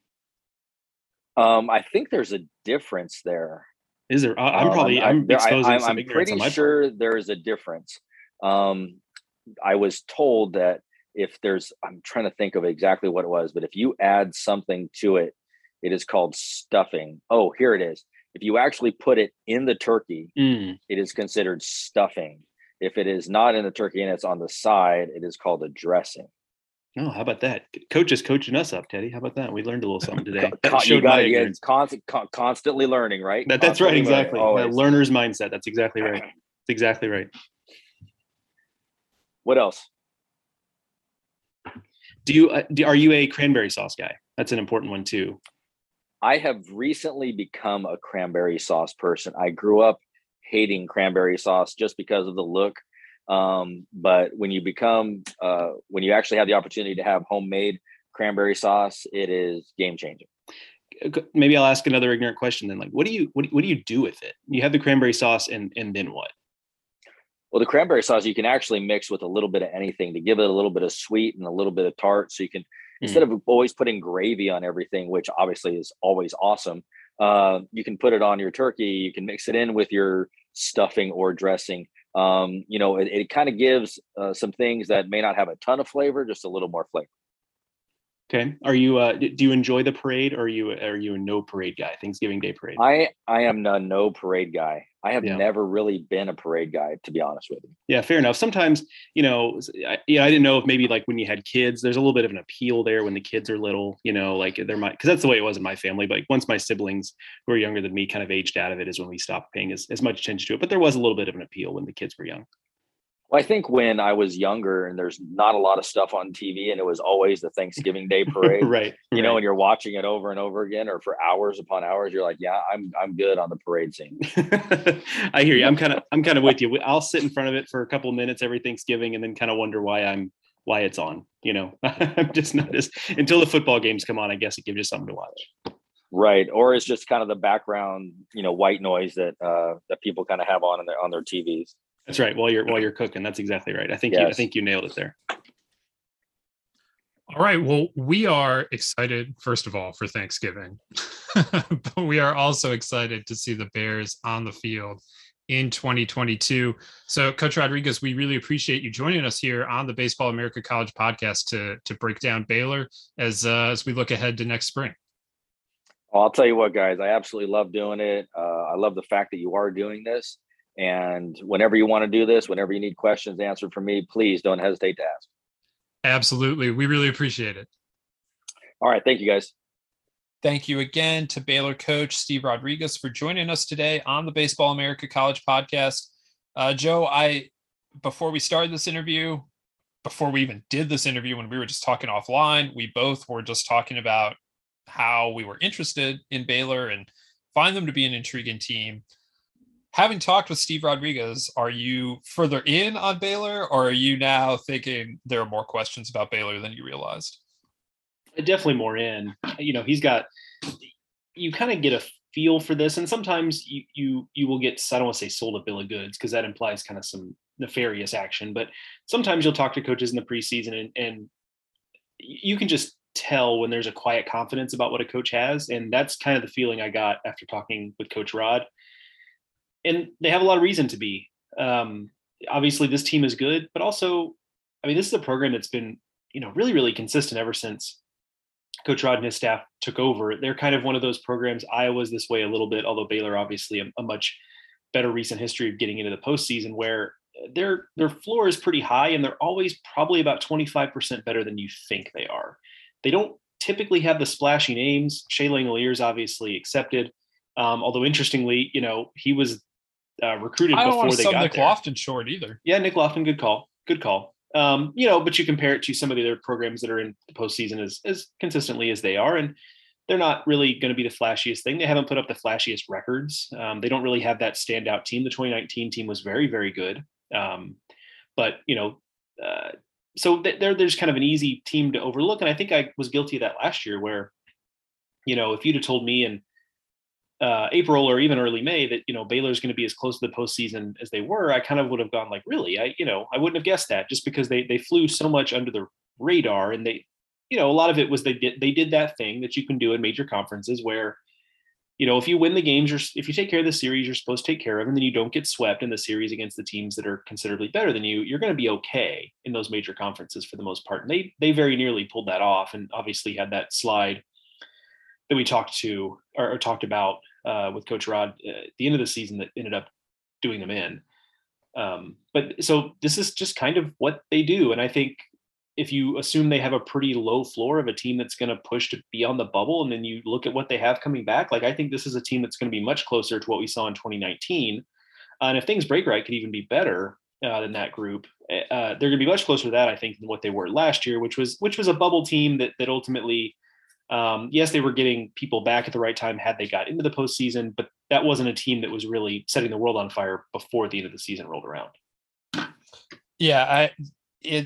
Um, I think there's a difference there. Is there? I'm probably um, I'm, I'm exposing I, some I'm ignorance pretty on my sure part. there is a difference. Um, I was told that if there's, I'm trying to think of exactly what it was, but if you add something to it, it is called stuffing. Oh, here it is. If you actually put it in the turkey, mm. it is considered stuffing. If it is not in the turkey and it's on the side, it is called a dressing. Oh, how about that? Coach is coaching us up, Teddy. How about that? We learned a little something today. That showed you got my it. ignorance. Yeah, constant, con- constantly learning, right? That, that's constantly right, exactly. Learning, uh, learner's mindset. That's exactly right. That's exactly right. What else? Do you, uh, do, are you a cranberry sauce guy? That's an important one too. I have recently become a cranberry sauce person. I grew up hating cranberry sauce just because of the look. Um, but when you become, uh, when you actually have the opportunity to have homemade cranberry sauce, it is game changing. Maybe I'll ask another ignorant question then. Like, what do you, what, what do you do with it? You have the cranberry sauce and, and then what? Well, the cranberry sauce, you can actually mix with a little bit of anything to give it a little bit of sweet and a little bit of tart. So you can, mm. instead of always putting gravy on everything, which obviously is always awesome, uh, you can put it on your turkey. You can mix it in with your stuffing or dressing. Um, you know, it, it kind of gives uh, some things that may not have a ton of flavor, just a little more flavor. Okay. Are you, uh, do you enjoy the parade, or are you, are you a no parade guy? Thanksgiving Day parade? I, I am a no parade guy. I have yeah. never really been a parade guy, to be honest with you. Yeah, fair enough. Sometimes, you know, I, yeah, I didn't know if maybe like when you had kids, there's a little bit of an appeal there when the kids are little, you know, like there might, because that's the way it was in my family. But once my siblings who are younger than me kind of aged out of it is when we stopped paying as, as much attention to it. But there was a little bit of an appeal when the kids were young. Well, I think when I was younger and there's not a lot of stuff on T V and it was always the Thanksgiving Day parade, right? You right. know, and you're watching it over and over again, or for hours upon hours, you're like, yeah, I'm, I'm good on the parade scene. I hear you. I'm kind of, I'm kind of with you. I'll sit in front of it for a couple of minutes every Thanksgiving and then kind of wonder why I'm, why it's on, you know. I'm just not as, until the football games come on, I guess it gives you something to watch. Right. Or it's just kind of the background, you know, white noise that, uh, that people kind of have on in their, on their T Vs. That's right. While you're while you're cooking, that's exactly right. I think yes. you I think you nailed it there. All right. Well, we are excited, first of all, for Thanksgiving, but we are also excited to see the Bears on the field in twenty twenty-two. So Coach Rodriguez, we really appreciate you joining us here on the Baseball America College podcast to, to break down Baylor as, uh, as we look ahead to next spring. Well, I'll tell you what, guys, I absolutely love doing it. Uh, I love the fact that you are doing this. And whenever you want to do this, whenever you need questions answered from me, please don't hesitate to ask. Absolutely. We really appreciate it. All right. Thank you, guys. Thank you again to Baylor coach Steve Rodriguez for joining us today on the Baseball America College podcast. Uh, Joe, I before we started this interview, before we even did this interview, when we were just talking offline, we both were just talking about how we were interested in Baylor and find them to be an intriguing team. Having talked with Steve Rodriguez, are you further in on Baylor, or are you now thinking there are more questions about Baylor than you realized? Definitely more in. You know, he's got, you kind of get a feel for this, and sometimes you you you will get, I don't want to say sold a bill of goods, because that implies kind of some nefarious action, but sometimes you'll talk to coaches in the preseason and, and you can just tell when there's a quiet confidence about what a coach has, and that's kind of the feeling I got after talking with Coach Rod. And they have a lot of reason to be. Um, obviously, this team is good, but also, I mean, this is a program that's been, you know, really, really consistent ever since Coach Rod and his staff took over. They're kind of one of those programs. Iowa's this way a little bit, although Baylor, obviously, a, a much better recent history of getting into the postseason, where their their floor is pretty high, and they're always probably about twenty-five percent better than you think they are. They don't typically have the splashy names. Shea Langolier is obviously accepted, um, although interestingly, you know, he was Uh, recruited I don't before want to they sell got Nick there. Lofton short either. Yeah, Nick Lofton, good call, good call. Um, you know, but you compare it to some of the other programs that are in the postseason as as consistently as they are, and they're not really going to be the flashiest thing. They haven't put up the flashiest records. Um, they don't really have that standout team. The twenty nineteen team was very, very good, um, but you know, uh, so they're there's kind of an easy team to overlook. And I think I was guilty of that last year, where you know, if you'd have told me in Uh, April or even early May that, you know, Baylor's going to be as close to the postseason as they were, I kind of would have gone like, really, I, you know, I wouldn't have guessed that, just because they, they flew so much under the radar. And they, you know, a lot of it was they did, they did that thing that you can do in major conferences where, you know, if you win the games, you're, if you take care of the series, you're supposed to take care of, and then you don't get swept in the series against the teams that are considerably better than you, you're going to be okay in those major conferences for the most part. And they, they very nearly pulled that off, and obviously had that slide that we talked to or, or talked about uh, with Coach Rod uh, at the end of the season that ended up doing them in. Um, but so this is just kind of what they do. And I think if you assume they have a pretty low floor of a team that's going to push to beyond the bubble, and then you look at what they have coming back, like I think this is a team that's going to be much closer to what we saw in twenty nineteen. Uh, and if things break right, could even be better uh, than that group. Uh, they're going to be much closer to that, I think, than what they were last year, which was which was a bubble team that that ultimately, Um, yes, they were getting people back at the right time had they got into the postseason, but that wasn't a team that was really setting the world on fire before the end of the season rolled around. Yeah, I it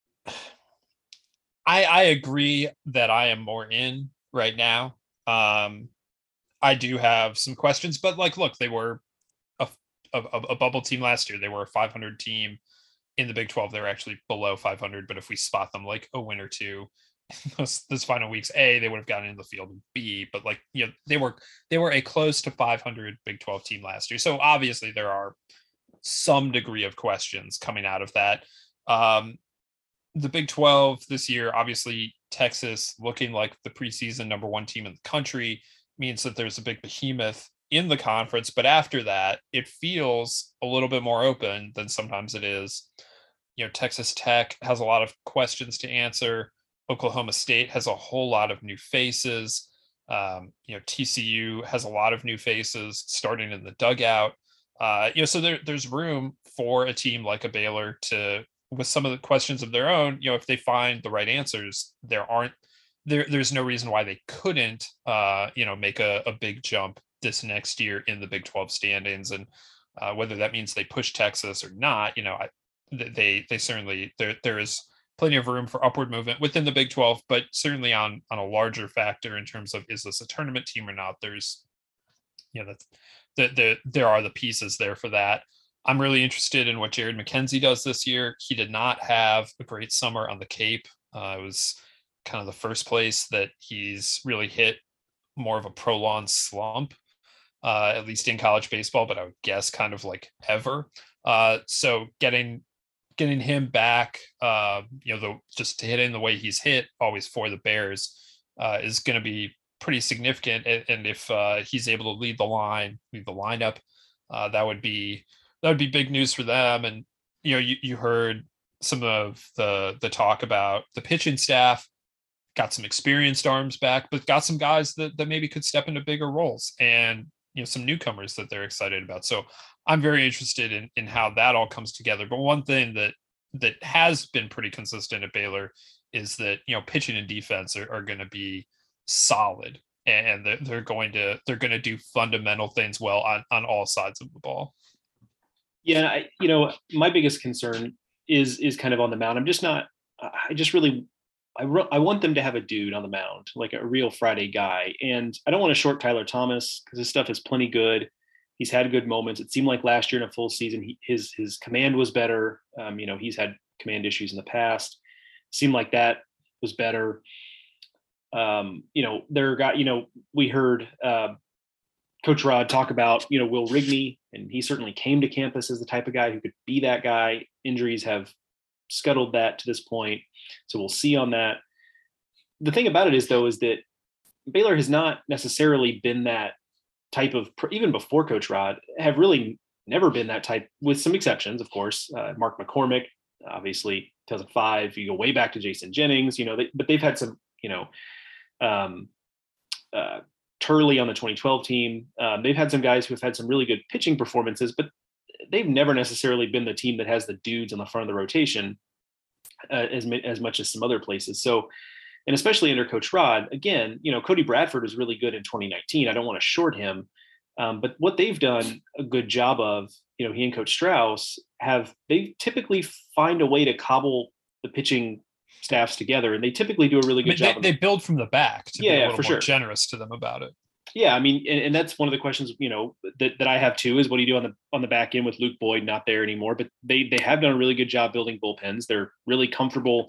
I I agree that I am more in right now. Um, I do have some questions, but like, look, they were a, a, a bubble team last year. They were a five hundred team in the Big twelve. They were actually below five hundred, but if we spot them like a win or two those, those final weeks, A, they would have gotten in the field, and B, but like, you know, they were they were a close to five hundred Big twelve team last year. So obviously there are some degree of questions coming out of that. Um, the Big twelve this year, obviously Texas looking like the preseason number one team in the country means that there's a big behemoth in the conference. But after that, it feels a little bit more open than sometimes it is. You know, Texas Tech has a lot of questions to answer. Oklahoma State has a whole lot of new faces. Um, you know, T C U has a lot of new faces starting in the dugout. Uh, you know, so there, there's room for a team like a Baylor to, with some of the questions of their own, you know, if they find the right answers, there aren't, there, there's no reason why they couldn't, uh, you know, make a, a big jump this next year in the Big twelve standings. And uh, whether that means they push Texas or not, you know, I, they, they certainly, there, there is plenty of room for upward movement within the Big twelve, but certainly on, on a larger factor in terms of, is this a tournament team or not? There's, you know, that's, the, the, there are the pieces there for that. I'm really interested in what Jared McKenzie does this year. He did not have a great summer on the Cape. Uh, it was kind of the first place that he's really hit more of a prolonged slump. uh, at least in college baseball, but I would guess kind of like ever. Uh, so getting getting him back, uh, you know, the, just hitting the way he's hit always for the Bears uh, is going to be pretty significant. And, and if uh, he's able to lead the line, lead the lineup, uh, that would be that would be big news for them. And you know, you, you heard some of the the talk about the pitching staff got some experienced arms back, but got some guys that, that maybe could step into bigger roles, and you know, some newcomers that they're excited about. So I'm very interested in in how that all comes together. But one thing that that has been pretty consistent at Baylor is that, you know, pitching and defense are, are going to be solid, and they're, they're going to they're going to do fundamental things well on on all sides of the ball. Yeah, I, you know, my biggest concern is is kind of on the mound. I'm just not. I just really, I re- I want them to have a dude on the mound, like a real Friday guy. And I don't want to short Tyler Thomas because his stuff is plenty good. He's had good moments. It seemed like last year in a full season, he, his his command was better. Um, you know, he's had command issues in the past. Seemed like that was better. Um, you know, there got, you know, we heard uh, Coach Rod talk about, you know, Will Rigney, and he certainly came to campus as the type of guy who could be that guy. Injuries have scuttled that to this point, so we'll see on that. The thing about it is, though, is that Baylor has not necessarily been that type of, even before Coach Rod, have really never been that type, with some exceptions, of course. Uh, Mark McCormick, obviously, two thousand five. You go way back to Jason Jennings, you know, they, but they've had some, you know, um, uh, Turley on the twenty twelve team. Um, they've had some guys who have had some really good pitching performances, but they've never necessarily been the team that has the dudes on the front of the rotation uh, as, as much as some other places. So, and especially under Coach Rod, again, you know, Cody Bradford was really good in twenty nineteen. I don't want to short him, um, but what they've done a good job of, you know, he and Coach Strauss have, they typically find a way to cobble the pitching staffs together, and they typically do a really good I mean, job. They, they build from the back to yeah, be a yeah, little for more sure. generous to them about it. Yeah, I mean, and, and that's one of the questions, you know, that, that I have too, is what do you do on the on the back end with Luke Boyd not there anymore? But they they have done a really good job building bullpens. They're really comfortable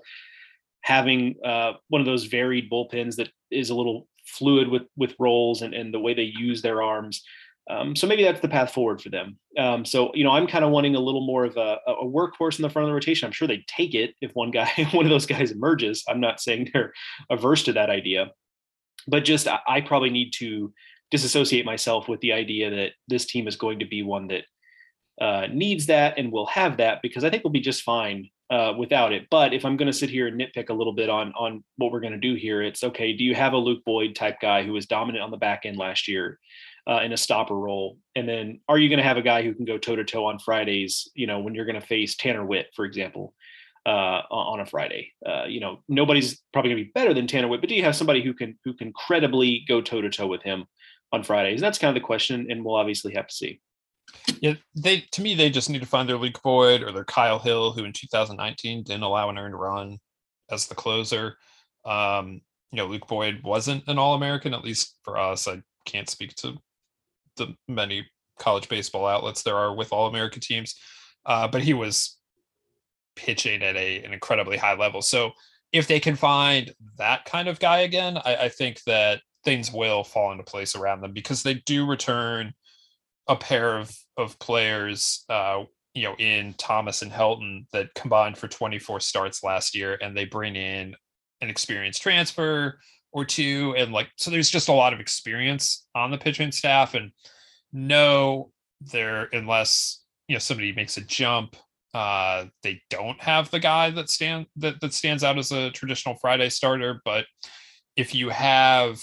having uh, one of those varied bullpens that is a little fluid with with roles and, and the way they use their arms. Um, so maybe that's the path forward for them. Um, so, you know, I'm kind of wanting a little more of a, a workhorse in the front of the rotation. I'm sure they'd take it if one guy, one of those guys emerges. I'm not saying they're averse to that idea, but just I, I probably need to disassociate myself with the idea that this team is going to be one that uh, needs that and will have that, because I think we'll be just fine uh, without it. But if I'm going to sit here and nitpick a little bit on, on what we're going to do here, it's okay. Do you have a Luke Boyd type guy who was dominant on the back end last year uh, in a stopper role? And then are you going to have a guy who can go toe to toe on Fridays, you know, when you're going to face Tanner Witt, for example, uh, on a Friday? Uh, you know, nobody's probably going to be better than Tanner Witt, but do you have somebody who can, who can credibly go toe to toe with him on Fridays? That's kind of the question, and we'll obviously have to see. Yeah, they to me they just need to find their Luke Boyd or their Kyle Hill, who in two thousand nineteen didn't allow an earned run as the closer. Um, you know, Luke Boyd wasn't an All-American, at least for us. I can't speak to the many college baseball outlets there are with All-American teams, uh, but he was pitching at a an incredibly high level. So if they can find that kind of guy again, I, I think that things will fall into place around them, because they do return a pair of of players, uh, you know, in Thomas and Helton, that combined for twenty-four starts last year, and they bring in an experienced transfer or two, and like, so there's just a lot of experience on the pitching staff. And no, there, unless you know somebody makes a jump, uh, they don't have the guy that stand that that stands out as a traditional Friday starter. But if you have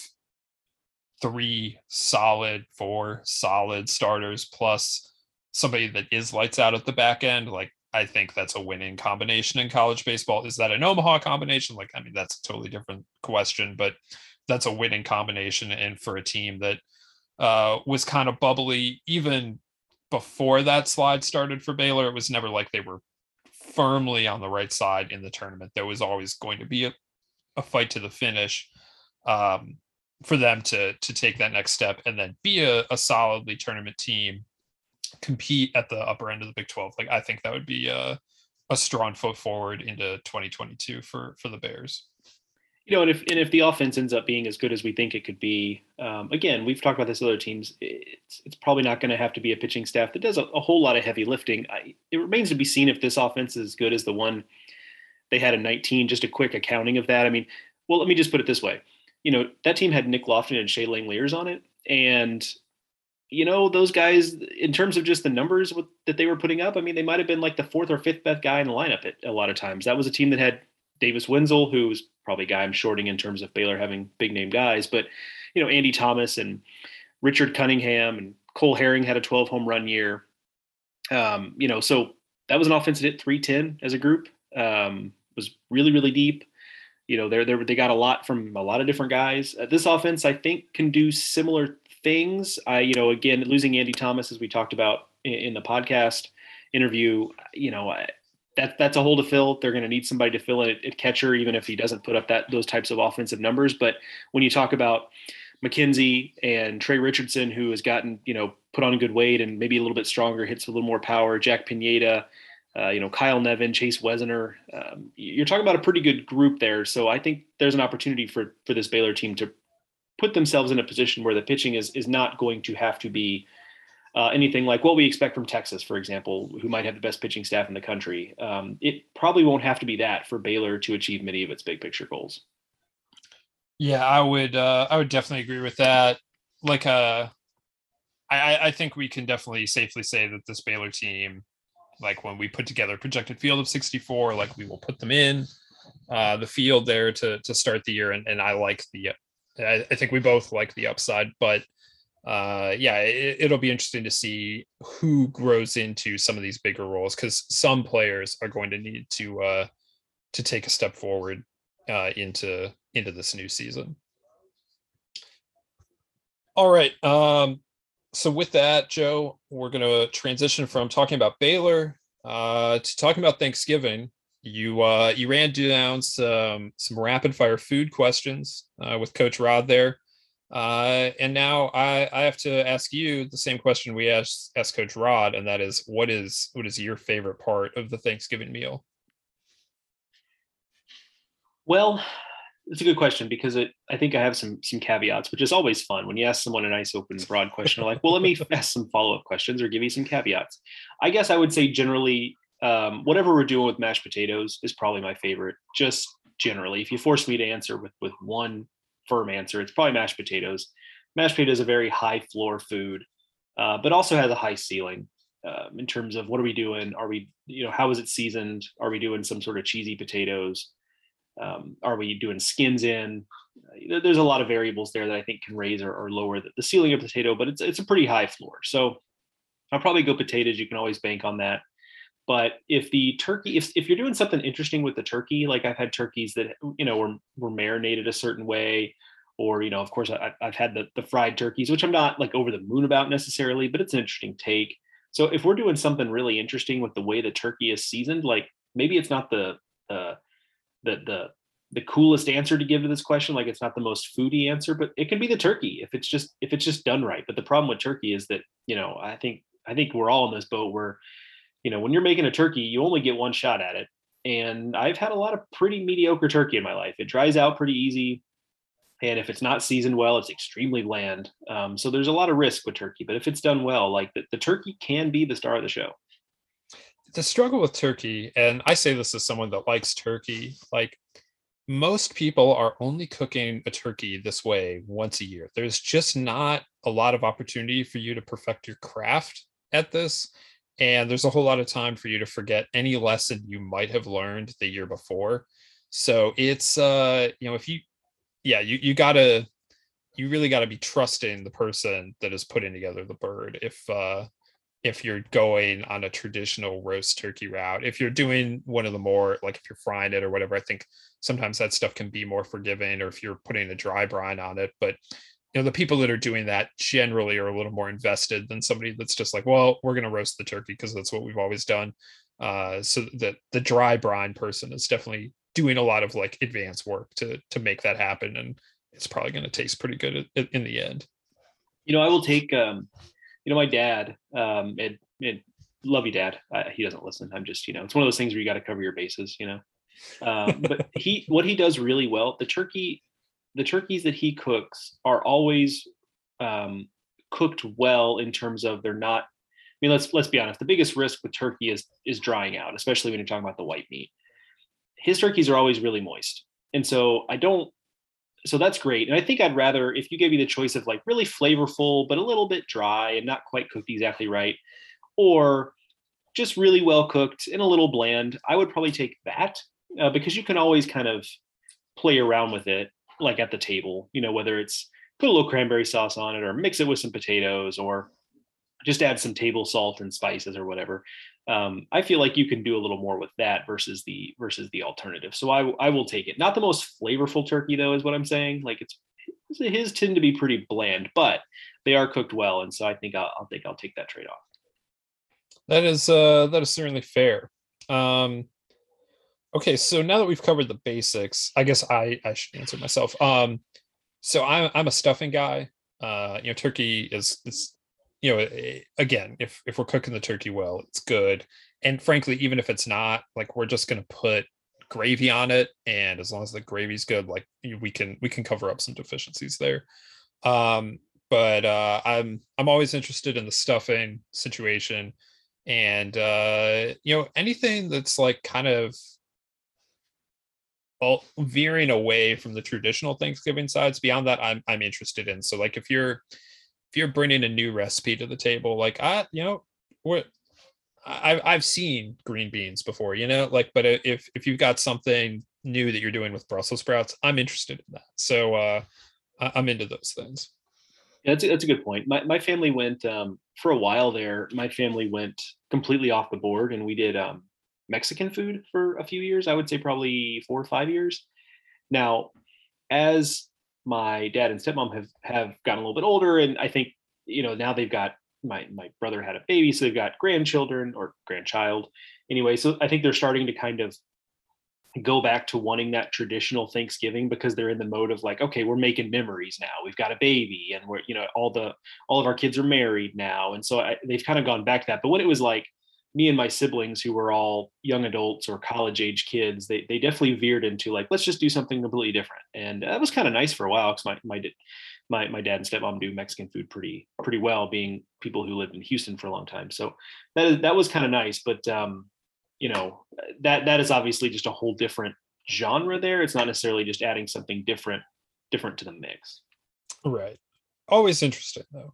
three solid, four solid starters plus somebody that is lights out at the back end, like, I think that's a winning combination in college baseball. Is that an Omaha combination? Like, I mean, that's a totally different question, but that's a winning combination. And for a team that uh, was kind of bubbly even before that slide started for Baylor, it was never like they were firmly on the right side in the tournament. There was always going to be a, a fight to the finish. Um, for them to to take that next step and then be a, a solidly tournament team, compete at the upper end of the Big twelve. Like, I think that would be a, a strong foot forward into twenty twenty-two for, for the Bears. You know, and if and if the offense ends up being as good as we think it could be, um, again, we've talked about this with other teams. It's it's probably not going to have to be a pitching staff that does a, a whole lot of heavy lifting. I, it remains to be seen if this offense is as good as the one they had in nineteen. Just a quick accounting of that. I mean, well, let me just put it this way. You know, that team had Nick Lofton and Shea Langeliers on it, and you know, those guys, in terms of just the numbers with, that they were putting up, I mean, they might have been like the fourth or fifth best guy in the lineup at a lot of times. That was a team that had Davis Wenzel, who's probably a guy I'm shorting in terms of Baylor having big name guys, but you know, Andy Thomas and Richard Cunningham and Cole Herring had a twelve home run year. Um, you know, so that was an offense that hit three ten as a group. Um, was really, really deep. You know, they're, they're, they got a lot from a lot of different guys. Uh, this offense, I think, can do similar things. I, you know, again, losing Andy Thomas, as we talked about in, in the podcast interview, you know, I, that that's a hole to fill. They're going to need somebody to fill it at catcher, even if he doesn't put up that those types of offensive numbers. But when you talk about McKenzie and Trey Richardson, who has gotten, you know, put on a good weight and maybe a little bit stronger, hits a little more power, Jack Pineda, uh, you know, Kyle Nevin, Chase Wesner, um, you're talking about a pretty good group there. So I think there's an opportunity for for this Baylor team to put themselves in a position where the pitching is is not going to have to be uh, anything like what we expect from Texas, for example, who might have the best pitching staff in the country. Um, it probably won't have to be that for Baylor to achieve many of its big picture goals. Yeah, I would uh, I would definitely agree with that. Like, uh, I, I think we can definitely safely say that this Baylor team, like when we put together a projected field of sixty-four, like we will put them in uh, the field there to to start the year, and, and I like the. I, I think we both like the upside, but uh, yeah, it, it'll be interesting to see who grows into some of these bigger roles, because some players are going to need to uh, to take a step forward uh, into into this new season. All right. Um, so with that, Joe, we're going to transition from talking about Baylor uh, to talking about Thanksgiving. You uh, you ran down some some rapid fire food questions uh, with Coach Rod there, uh, and now I, I have to ask you the same question we asked asked Coach Rod, and that is, what is what is your favorite part of the Thanksgiving meal? Well, it's a good question, because it, I think I have some some caveats, which is always fun when you ask someone a nice, open, broad question. They're like, well, let me ask some follow up questions or give you some caveats. I guess I would say generally. Um, whatever we're doing with mashed potatoes is probably my favorite, just generally. If you force me to answer with, with one firm answer, it's probably mashed potatoes. Mashed potatoes is a very high floor food, uh, but also has a high ceiling uh, in terms of what are we doing? Are we, you know, how is it seasoned? Are we doing some sort of cheesy potatoes? Um, are we doing skins in? Uh, there's a lot of variables there that I think can raise or, or lower the, the ceiling of potato, but it's it's a pretty high floor. So I'll probably go potatoes. You can always bank on that. But if the turkey, if, if you're doing something interesting with the turkey, like I've had turkeys that, you know, were, were marinated a certain way, or, you know, of course I, I've had the, the fried turkeys, which I'm not like over the moon about necessarily, but it's an interesting take. So if we're doing something really interesting with the way the turkey is seasoned, like maybe it's not the, uh, the, the, the coolest answer to give to this question. Like it's not the most foodie answer, but it can be the turkey if it's just, if it's just done right. But the problem with turkey is that, you know, I think, I think we're all in this boat where, you know, when you're making a turkey, you only get one shot at it. And I've had a lot of pretty mediocre turkey in my life. It dries out pretty easy. And if it's not seasoned well, it's extremely bland. Um, so there's a lot of risk with turkey. But if it's done well, like the, the turkey can be the star of the show. The struggle with turkey, and I say this as someone that likes turkey, like most people are only cooking a turkey this way once a year. There's just not a lot of opportunity for you to perfect your craft at this. And there's a whole lot of time for you to forget any lesson you might have learned the year before. So it's, uh, you know, if you, yeah, you, you gotta, you really gotta be trusting the person that is putting together the bird. If, uh, if you're going on a traditional roast turkey route, if you're doing one of the more, like if you're frying it or whatever, I think sometimes that stuff can be more forgiving, or if you're putting a dry brine on it. But you know, the people that are doing that generally are a little more invested than somebody that's just like, well, we're going to roast the turkey because that's what we've always done. Uh, so that the dry brine person is definitely doing a lot of like advanced work to to make that happen, and it's probably going to taste pretty good in, in the end. You know, I will take, um, you know, my dad, um, and, and love you, Dad. Uh, he doesn't listen. I'm just, you know, it's one of those things where you got to cover your bases, you know. Um, but he, what he does really well, the turkey, the turkeys that he cooks are always um, cooked well in terms of they're not. I mean, let's let's be honest. The biggest risk with turkey is is drying out, especially when you're talking about the white meat. His turkeys are always really moist, and so I don't. So that's great. And I think I'd rather, if you gave me the choice of like really flavorful but a little bit dry and not quite cooked exactly right, or just really well cooked and a little bland, I would probably take that uh, because you can always kind of play around with it, like at the table, you know, whether it's put a little cranberry sauce on it or mix it with some potatoes or just add some table salt and spices or whatever. Um, I feel like you can do a little more with that versus the versus the alternative. So I I will take it. Not the most flavorful turkey though, is what I'm saying. Like it's his tend to be pretty bland, but they are cooked well, and so I think I'll, I'll think I'll take that trade off. That is uh that is certainly fair. Um okay, so now that we've covered the basics, I guess I I should answer myself. Um so I'm I'm a stuffing guy. Uh you know, turkey is is you know, again, if if we're cooking the turkey well, it's good. And frankly, even if it's not, like we're just going to put gravy on it, and as long as the gravy's good, like we can we can cover up some deficiencies there. Um but uh I'm I'm always interested in the stuffing situation. And uh you know, anything that's like kind of well veering away from the traditional Thanksgiving sides, beyond that i'm i'm interested in. So like if you're if you're bringing a new recipe to the table, like I you know what I've I've seen green beans before, you know, like, but if if you've got something new that you're doing with Brussels sprouts, I'm interested in that. So uh I'm into those things. Yeah, that's a, that's a good point. My my family went um, for a while there. My family went completely off the board, and we did um, Mexican food for a few years. I would say probably four or five years. Now, as my dad and stepmom have have gotten a little bit older, and I think you know now they've got my my brother had a baby, so they've got grandchildren or grandchild. Anyway, so I think they're starting to kind of go back to wanting that traditional Thanksgiving because they're in the mode of like, okay, we're making memories now. We've got a baby, and we're, you know, all the all of our kids are married now, and so I, they've kind of gone back to that. But when it was like me and my siblings, who were all young adults or college age kids, they they definitely veered into like, let's just do something completely different, and that was kind of nice for a while because my my my my dad and stepmom do Mexican food pretty pretty well, being people who lived in Houston for a long time. So that is that was kind of nice, but um, you know, that that is obviously just a whole different genre there. It's not necessarily just adding something different different to the mix. Right. Always interesting though.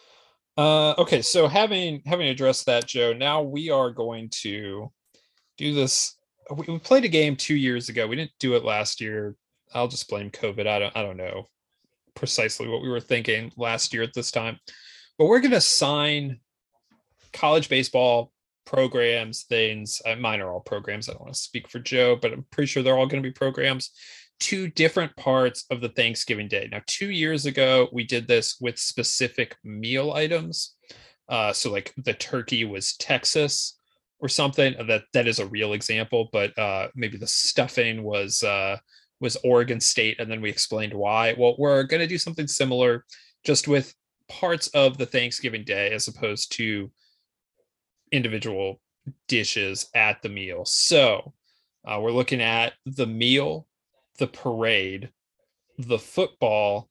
Uh okay, so having having addressed that, Joe, now we are going to do this. We, we played a game two years ago. We didn't do it last year. I'll just blame COVID. I don't I don't know precisely what we were thinking last year at this time. But we're gonna assign college baseball programs, things. Uh, mine are all programs. I don't want to speak for Joe, but I'm pretty sure they're all going to be programs to different parts of the Thanksgiving day. Now, two years ago, we did this with specific meal items. Uh, so like the turkey was Texas or something. That that is a real example, but uh, maybe the stuffing was uh, was Oregon State, and then we explained why. Well, we're going to do something similar, just with parts of the Thanksgiving day as opposed to individual dishes at the meal. So uh, we're looking at the meal, the parade, the football,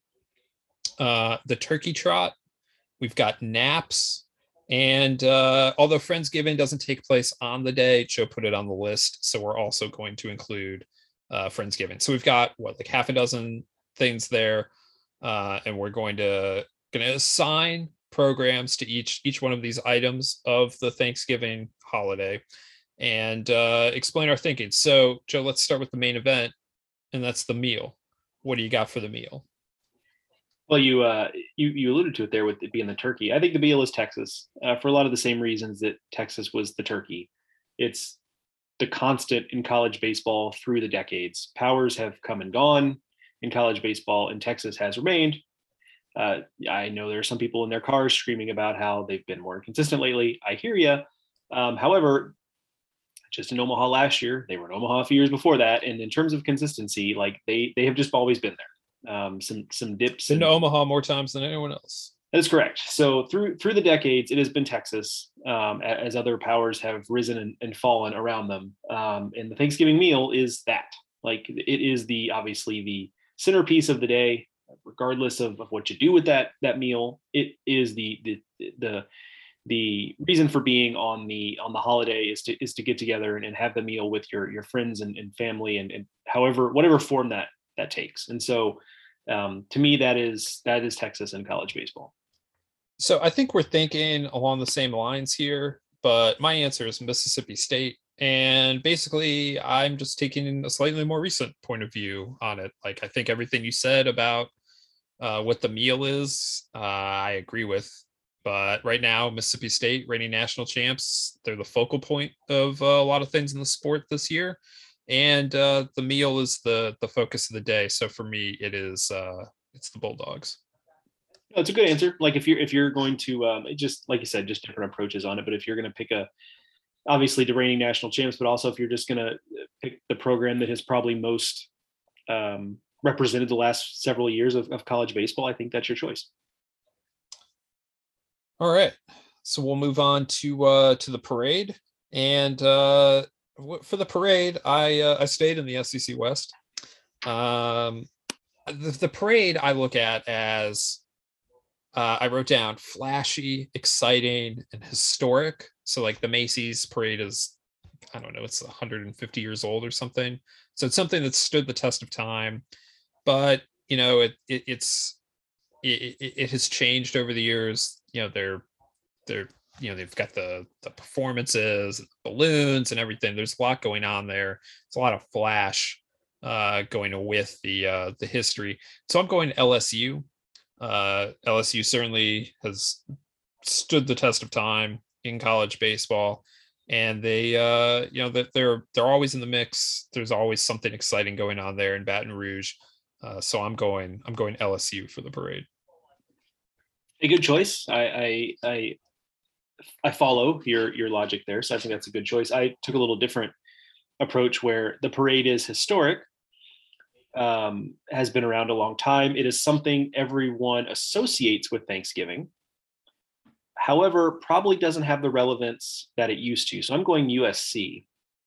uh, the turkey trot. We've got naps. And uh, although Friendsgiving doesn't take place on the day, Joe put it on the list. So we're also going to include uh, Friendsgiving. So we've got what, like half a dozen things there. Uh, and we're going to going to assign programs to each each one of these items of the Thanksgiving holiday and uh, explain our thinking. So, Joe, let's start with the main event, and that's the meal. What do you got for the meal? Well, you uh, you you alluded to it there with it being the turkey. I think the meal is Texas uh, for a lot of the same reasons that Texas was the turkey. It's the constant in college baseball through the decades. Powers have come and gone in college baseball, and Texas has remained. Uh, I know there are some people in their cars screaming about how they've been more inconsistent lately. I hear you. Um, however, just in Omaha last year, they were in Omaha a few years before that, and in terms of consistency, like they they have just always been there. Um, some some dips. Been to and, Omaha more times than anyone else. That is correct. So through through the decades, it has been Texas, um, as other powers have risen and, and fallen around them. Um, and the Thanksgiving meal is that. Like, it is the obviously the centerpiece of the day, regardless of, of what you do with that that meal. It is the the the the reason for being on the on the holiday is to is to get together and, and have the meal with your your friends and, and family and, and however whatever form that that takes. And so um, to me, that is that is Texas and college baseball. So I think we're thinking along the same lines here, but my answer is Mississippi State. And basically, I'm just taking a slightly more recent point of view on it. Like, I think everything you said about uh, what the meal is, uh, I agree with. But right now, Mississippi State, reigning national champs, they're the focal point of uh, a lot of things in the sport this year. And uh, the meal is the the focus of the day. So for me, it is uh, it's the Bulldogs. No, it's a good answer. Like, if you're if you're going to um, just like you said, just different approaches on it. But if you're going to pick a, obviously the reigning national champs, but also if you're just going to pick the program that has probably most um, represented the last several years of, of college baseball, I think that's your choice. All right, so we'll move on to uh, to the parade. And uh, for the parade, I uh, I stayed in the S E C West. Um, the, the parade I look at as Uh, I wrote down flashy, exciting, and historic. So like the Macy's parade is, I don't know, it's one hundred fifty years old or something. So it's something that stood the test of time. But, you know, it, it it's it, it, it has changed over the years. You know, they're they're you know, they've got the the performances, balloons, and everything. There's a lot going on there. It's a lot of flash uh, going with the uh, the history. So I'm going L S U. Uh, L S U certainly has stood the test of time in college baseball, and they, uh, you know, that they're they're always in the mix. There's always something exciting going on there in Baton Rouge. Uh, so I'm going I'm going L S U for the parade. A good choice. I I I, I follow your your logic there, so I think that's a good choice. I took a little different approach where the parade is historic. Um, has been around a long time. It is something everyone associates with Thanksgiving. However, probably doesn't have the relevance that it used to. So I'm going U S C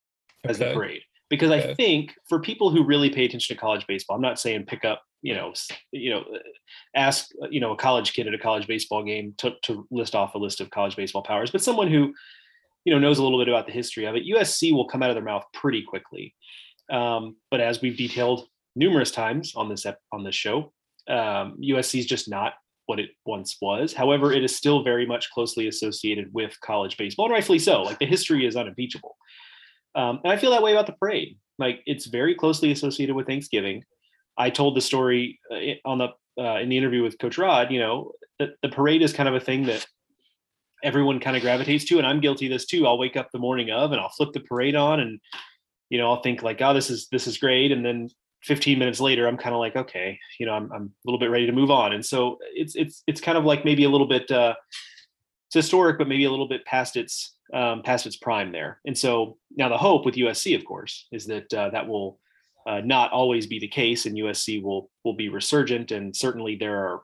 as Okay. the parade because Okay. I think for people who really pay attention to college baseball, I'm not saying pick up, you know, you know, ask, you know, a college kid at a college baseball game to, to list off a list of college baseball powers, but someone who, you know, knows a little bit about the history of it. U S C will come out of their mouth pretty quickly. Um, but as we've detailed numerous times on this on this show, um, U S C is just not what it once was. However, it is still very much closely associated with college baseball, and rightfully so. Like, the history is unimpeachable, um, and I feel that way about the parade. Like, it's very closely associated with Thanksgiving. I told the story uh, on the uh, in the interview with Coach Rod. You know, the, the parade is kind of a thing that everyone kind of gravitates to, and I'm guilty of this too. I'll wake up the morning of, and I'll flip the parade on, and you know, I'll think like, "Oh, this is this is great," and then fifteen minutes later, I'm kind of like, okay, you know, I'm, I'm a little bit ready to move on. And so it's, it's, it's kind of like maybe a little bit, uh, it's historic, but maybe a little bit past its, um, past its prime there. And so now the hope with U S C, of course, is that, uh, that will uh, not always be the case, and U S C will, will be resurgent. And certainly there are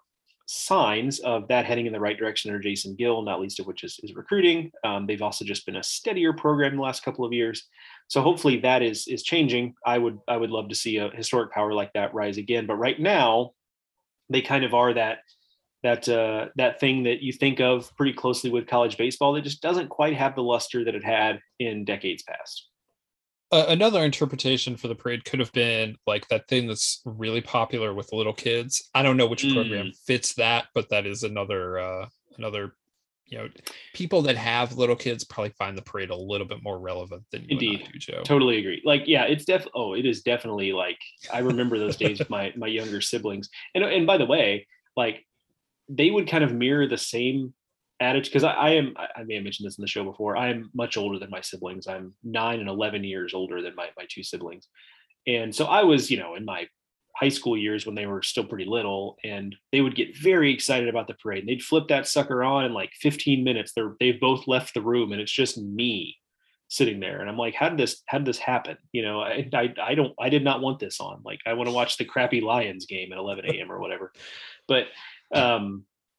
signs of that heading in the right direction under Jason Gill, not least of which is, is recruiting. Um, they've also just been a steadier program the last couple of years. So hopefully that is is changing. I would I would love to see a historic power like that rise again. But right now, they kind of are that that uh, that thing that you think of pretty closely with college baseball that just doesn't quite have the luster that it had in decades past. Uh, another interpretation for the parade could have been like that thing that's really popular with little kids. I don't know which Mm. program fits that, but that is another uh, another. You know, people that have little kids probably find the parade a little bit more relevant than you Indeed. and I do, Joe. Totally agree. Like, yeah, it's def. Oh, it is definitely like, I remember those days with my my younger siblings. And and by the way, like, they would kind of mirror the same attitude, because I, I am. I may have mentioned this in the show before. I am much older than my siblings. I'm nine and eleven years older than my my two siblings, and so I was, you know, in my high school years when they were still pretty little, and they would get very excited about the parade. And they'd flip that sucker on in like fifteen minutes. They're they've both left the room, and it's just me sitting there. And I'm like, how did this how did this happen? You know, I I, I don't I did not want this on. Like, I want to watch the crappy Lions game at eleven a.m. or whatever. But um,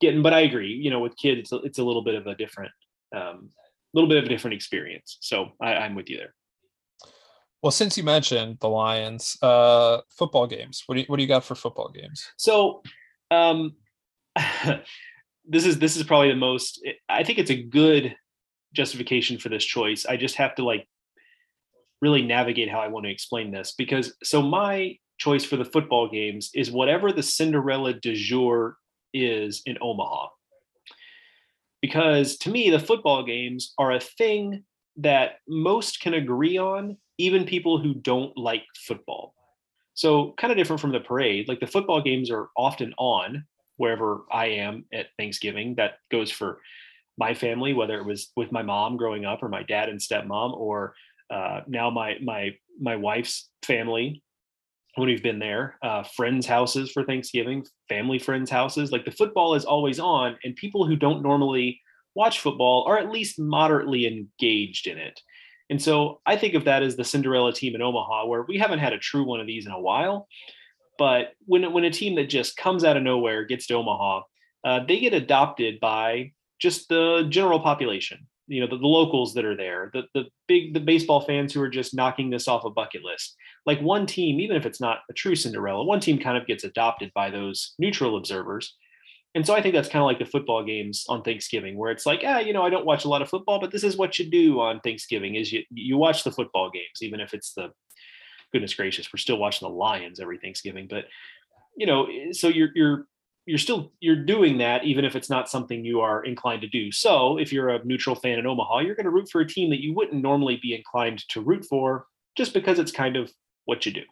getting, but I agree, you know, with kids, it's a, it's a little bit of a different, um, little bit of a different experience. So I, I'm with you there. Well, since you mentioned the Lions, uh, football games, what do you, what do you got for football games? So, um, this is, this is probably the most, I think it's a good justification for this choice. I just have to like really navigate how I want to explain this, because so my choice for the football games is whatever the Cinderella du jour is in Omaha. Because to me, the football games are a thing that most can agree on, even people who don't like football. So kind of different from the parade, like the football games are often on wherever I am at Thanksgiving. That goes for my family, whether it was with my mom growing up or my dad and stepmom, or uh, now my, my, my wife's family, when we've been there, uh, friends' houses for Thanksgiving, family friends' houses. Like the football is always on, and people who don't normally watch football are at least moderately engaged in it. And so I think of that as the Cinderella team in Omaha, where we haven't had a true one of these in a while. But when, when a team that just comes out of nowhere gets to Omaha, uh, they get adopted by just the general population, you know, the, the locals that are there, the, the big, the baseball fans who are just knocking this off a bucket list. Like one team, even if it's not a true Cinderella, one team kind of gets adopted by those neutral observers. And so I think that's kind of like the football games on Thanksgiving, where it's like, ah, you know, I don't watch a lot of football, but this is what you do on Thanksgiving is you, you watch the football games, even if it's the, goodness gracious, we're still watching the Lions every Thanksgiving. But, you know, so you're, you're, you're still, you're doing that, even if it's not something you are inclined to do. So if you're a neutral fan in Omaha, you're going to root for a team that you wouldn't normally be inclined to root for, just because it's kind of what you do.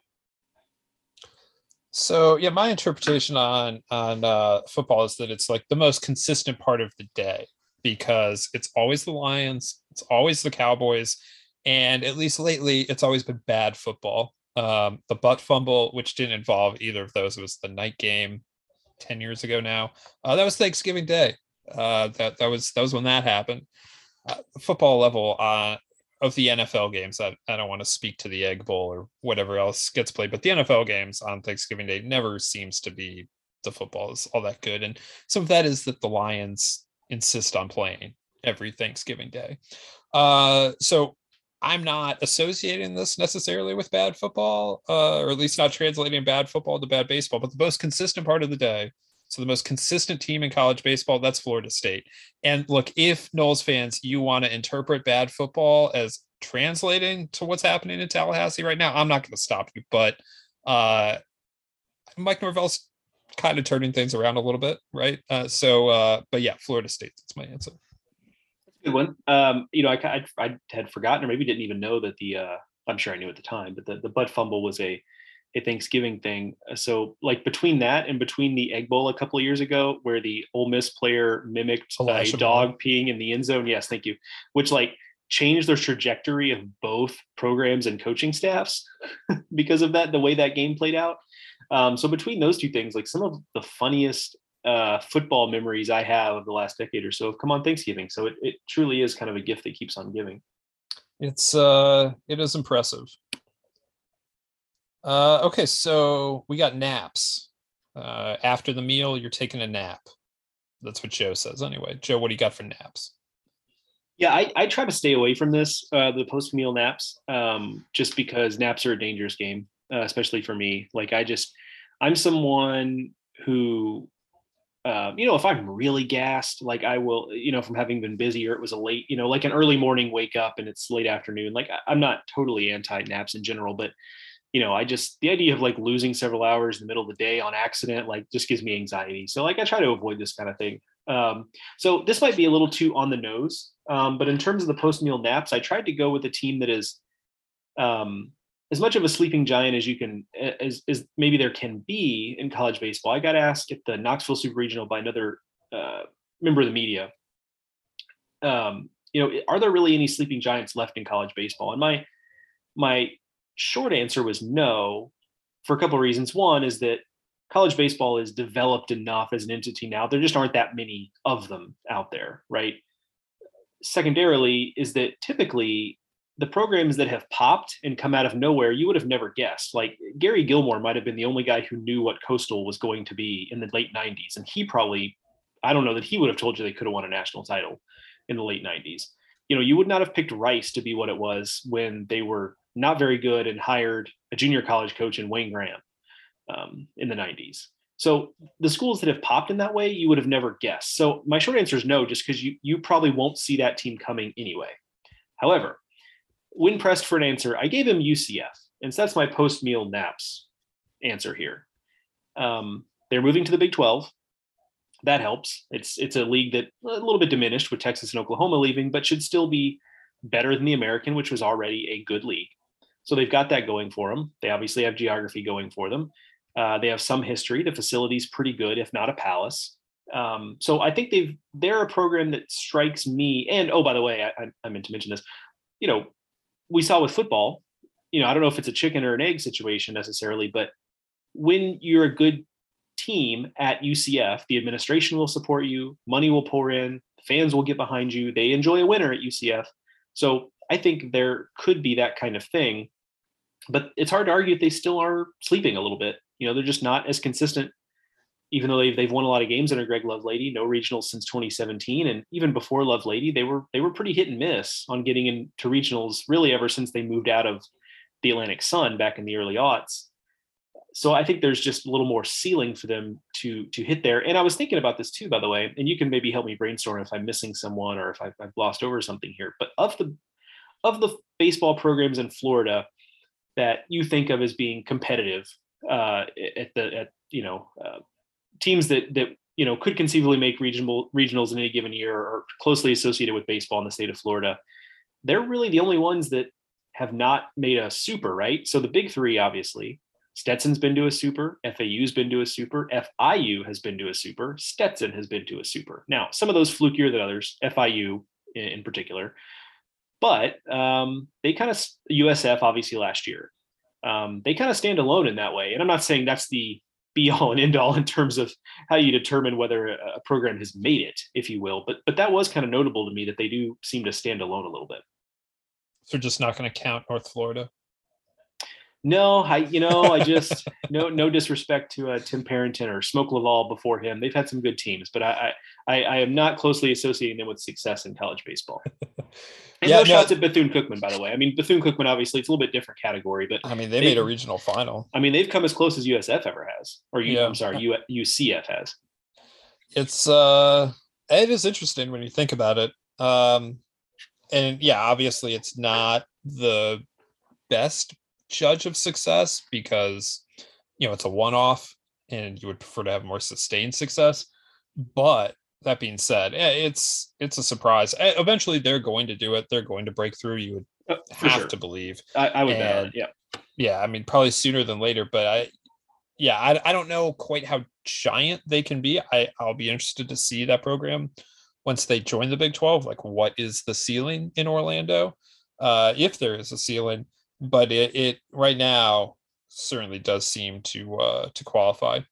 So yeah, my interpretation on on uh, football is that it's like the most consistent part of the day, because it's always the Lions, it's always the Cowboys, and at least lately, it's always been bad football. Um, the butt fumble, which didn't involve either of those, it was the night game ten years ago now. Uh, that was Thanksgiving Day. Uh, that that was that was when that happened. Uh, football level uh, of the N F L games, I, I don't want to speak to the Egg Bowl or whatever else gets played, but the N F L games on Thanksgiving Day never seems to be the football is all that good. And some of that is that the Lions insist on playing every Thanksgiving Day. Uh, so I'm not associating this necessarily with bad football, uh, or at least not translating bad football to bad baseball, but the most consistent part of the day. So the most consistent team in college baseball, that's Florida State. And look, if Noles fans, you want to interpret bad football as translating to what's happening in Tallahassee right now, I'm not going to stop you. But uh, Mike Norvell's kind of turning things around a little bit, right? Uh, so, uh, but yeah, Florida State, that's my answer. Good one. Um, you know, I, I, I had forgotten, or maybe didn't even know that the, uh, I'm sure I knew at the time, but the, the butt fumble was a, a Thanksgiving thing. So like between that and between the Egg Bowl a couple of years ago, where the Ole Miss player mimicked Elijah a dog Moore. peeing in the end zone. Yes. Thank you. Which like changed the trajectory of both programs and coaching staffs because of that, the way that game played out. Um, so between those two things, like some of the funniest uh, football memories I have of the last decade or so have come on Thanksgiving. So it, it truly is kind of a gift that keeps on giving. It's uh, it is impressive. Uh, okay, so we got naps. Uh, after the meal, you're taking a nap. That's what Joe says anyway. Joe, what do you got for naps? Yeah, I, I try to stay away from this, uh, the post-meal naps, um, just because naps are a dangerous game, uh, especially for me. Like I just, I'm someone who, uh, you know, if I'm really gassed, like I will, you know, from having been busy or it was a late, you know, like an early morning wake up and it's late afternoon. Like I, I'm not totally anti-naps in general, but you know, I just, the idea of like losing several hours in the middle of the day on accident, like just gives me anxiety. So like, I try to avoid this kind of thing. Um, so this might be a little too on the nose. Um, but in terms of the post-meal naps, I tried to go with a team that is um, as much of a sleeping giant as you can, as, as maybe there can be in college baseball. I got asked at the Knoxville Super Regional by another uh, member of the media, um, you know, are there really any sleeping giants left in college baseball? And my, my, short answer was no, for a couple of reasons. One is that college baseball is developed enough as an entity now. There just aren't that many of them out there, right? Secondarily is that typically the programs that have popped and come out of nowhere, you would have never guessed. Like Gary Gilmore might have been the only guy who knew what Coastal was going to be in the late nineties. And he probably I don't know that he would have told you they could have won a national title in the late nineties. You know, you would not have picked Rice to be what it was when they were not very good and hired a junior college coach in Wayne Graham um, in the nineties. So the schools that have popped in that way, you would have never guessed. So my short answer is no, just because you you probably won't see that team coming anyway. However, when pressed for an answer, I gave him U C F. And so that's my post-meal naps answer here. Um, they're moving to the Big twelve. That helps. It's it's a league that a little bit diminished with Texas and Oklahoma leaving, but should still be better than the American, which was already a good league. So they've got that going for them. They obviously have geography going for them. Uh, they have some history. The facility's pretty good, if not a palace. Um, so I think they've they're a program that strikes me. And oh, by the way, I, I meant to mention this. You know, we saw with football. You know, I don't know if it's a chicken or an egg situation necessarily, but when you're a good team at U C F, the administration will support you, money will pour in, fans will get behind you. They enjoy a winner at U C F. So I think there could be that kind of thing, but it's hard to argue if they still are sleeping a little bit. You know, they're just not as consistent, even though they've, they've won a lot of games under Greg Lovelady, no regionals since twenty seventeen. And even before Lovelady, they were, they were pretty hit and miss on getting into regionals really ever since they moved out of the Atlantic Sun back in the early aughts. So I think there's just a little more ceiling for them to to hit there. And I was thinking about this too, by the way, and you can maybe help me brainstorm if I'm missing someone or if I've, I've glossed over something here. But of the of the baseball programs in Florida that you think of as being competitive uh, at the at you know uh, teams that that you know could conceivably make regional regionals in any given year or closely associated with baseball in the state of Florida, they're really the only ones that have not made a super, right? So the big three, obviously. Stetson's been to a super, F A U's been to a super, F I U has been to a super, Stetson has been to a super. Now, some of those flukier than others, F I U in, in particular, but um, they kind of, U S F obviously last year, um, they kind of stand alone in that way. And I'm not saying that's the be all and end all in terms of how you determine whether a program has made it, if you will, but but that was kind of notable to me that they do seem to stand alone a little bit. So we're just not going to count North Florida. No, I, you know, I just, no, no disrespect to uh, Tim Parrington or Smoke Laval before him. They've had some good teams, but I, I, I am not closely associating them with success in college baseball. And yeah, no, no shots at Bethune-Cookman, by the way. I mean, Bethune-Cookman, obviously, it's a little bit different category, but I mean, they, they made a regional final. I mean, they've come as close as U S F ever has, or you, yeah. I'm sorry, U, U C F has. It's, uh, it is interesting when you think about it. Um, and yeah, obviously it's not the best judge of success because, you know, it's a one-off and you would prefer to have more sustained success. But that being said, it's it's a surprise. Eventually they're going to do it. They're going to break through. You would oh, have sure. to believe. I, I would bet on it, yeah. Yeah, I mean, probably sooner than later, but I yeah, I, I don't know quite how giant they can be. I, I'll be interested to see that program once they join the Big twelve. Like, what is the ceiling in Orlando? Uh, if there is a ceiling. But it, it right now certainly does seem to uh, to qualify.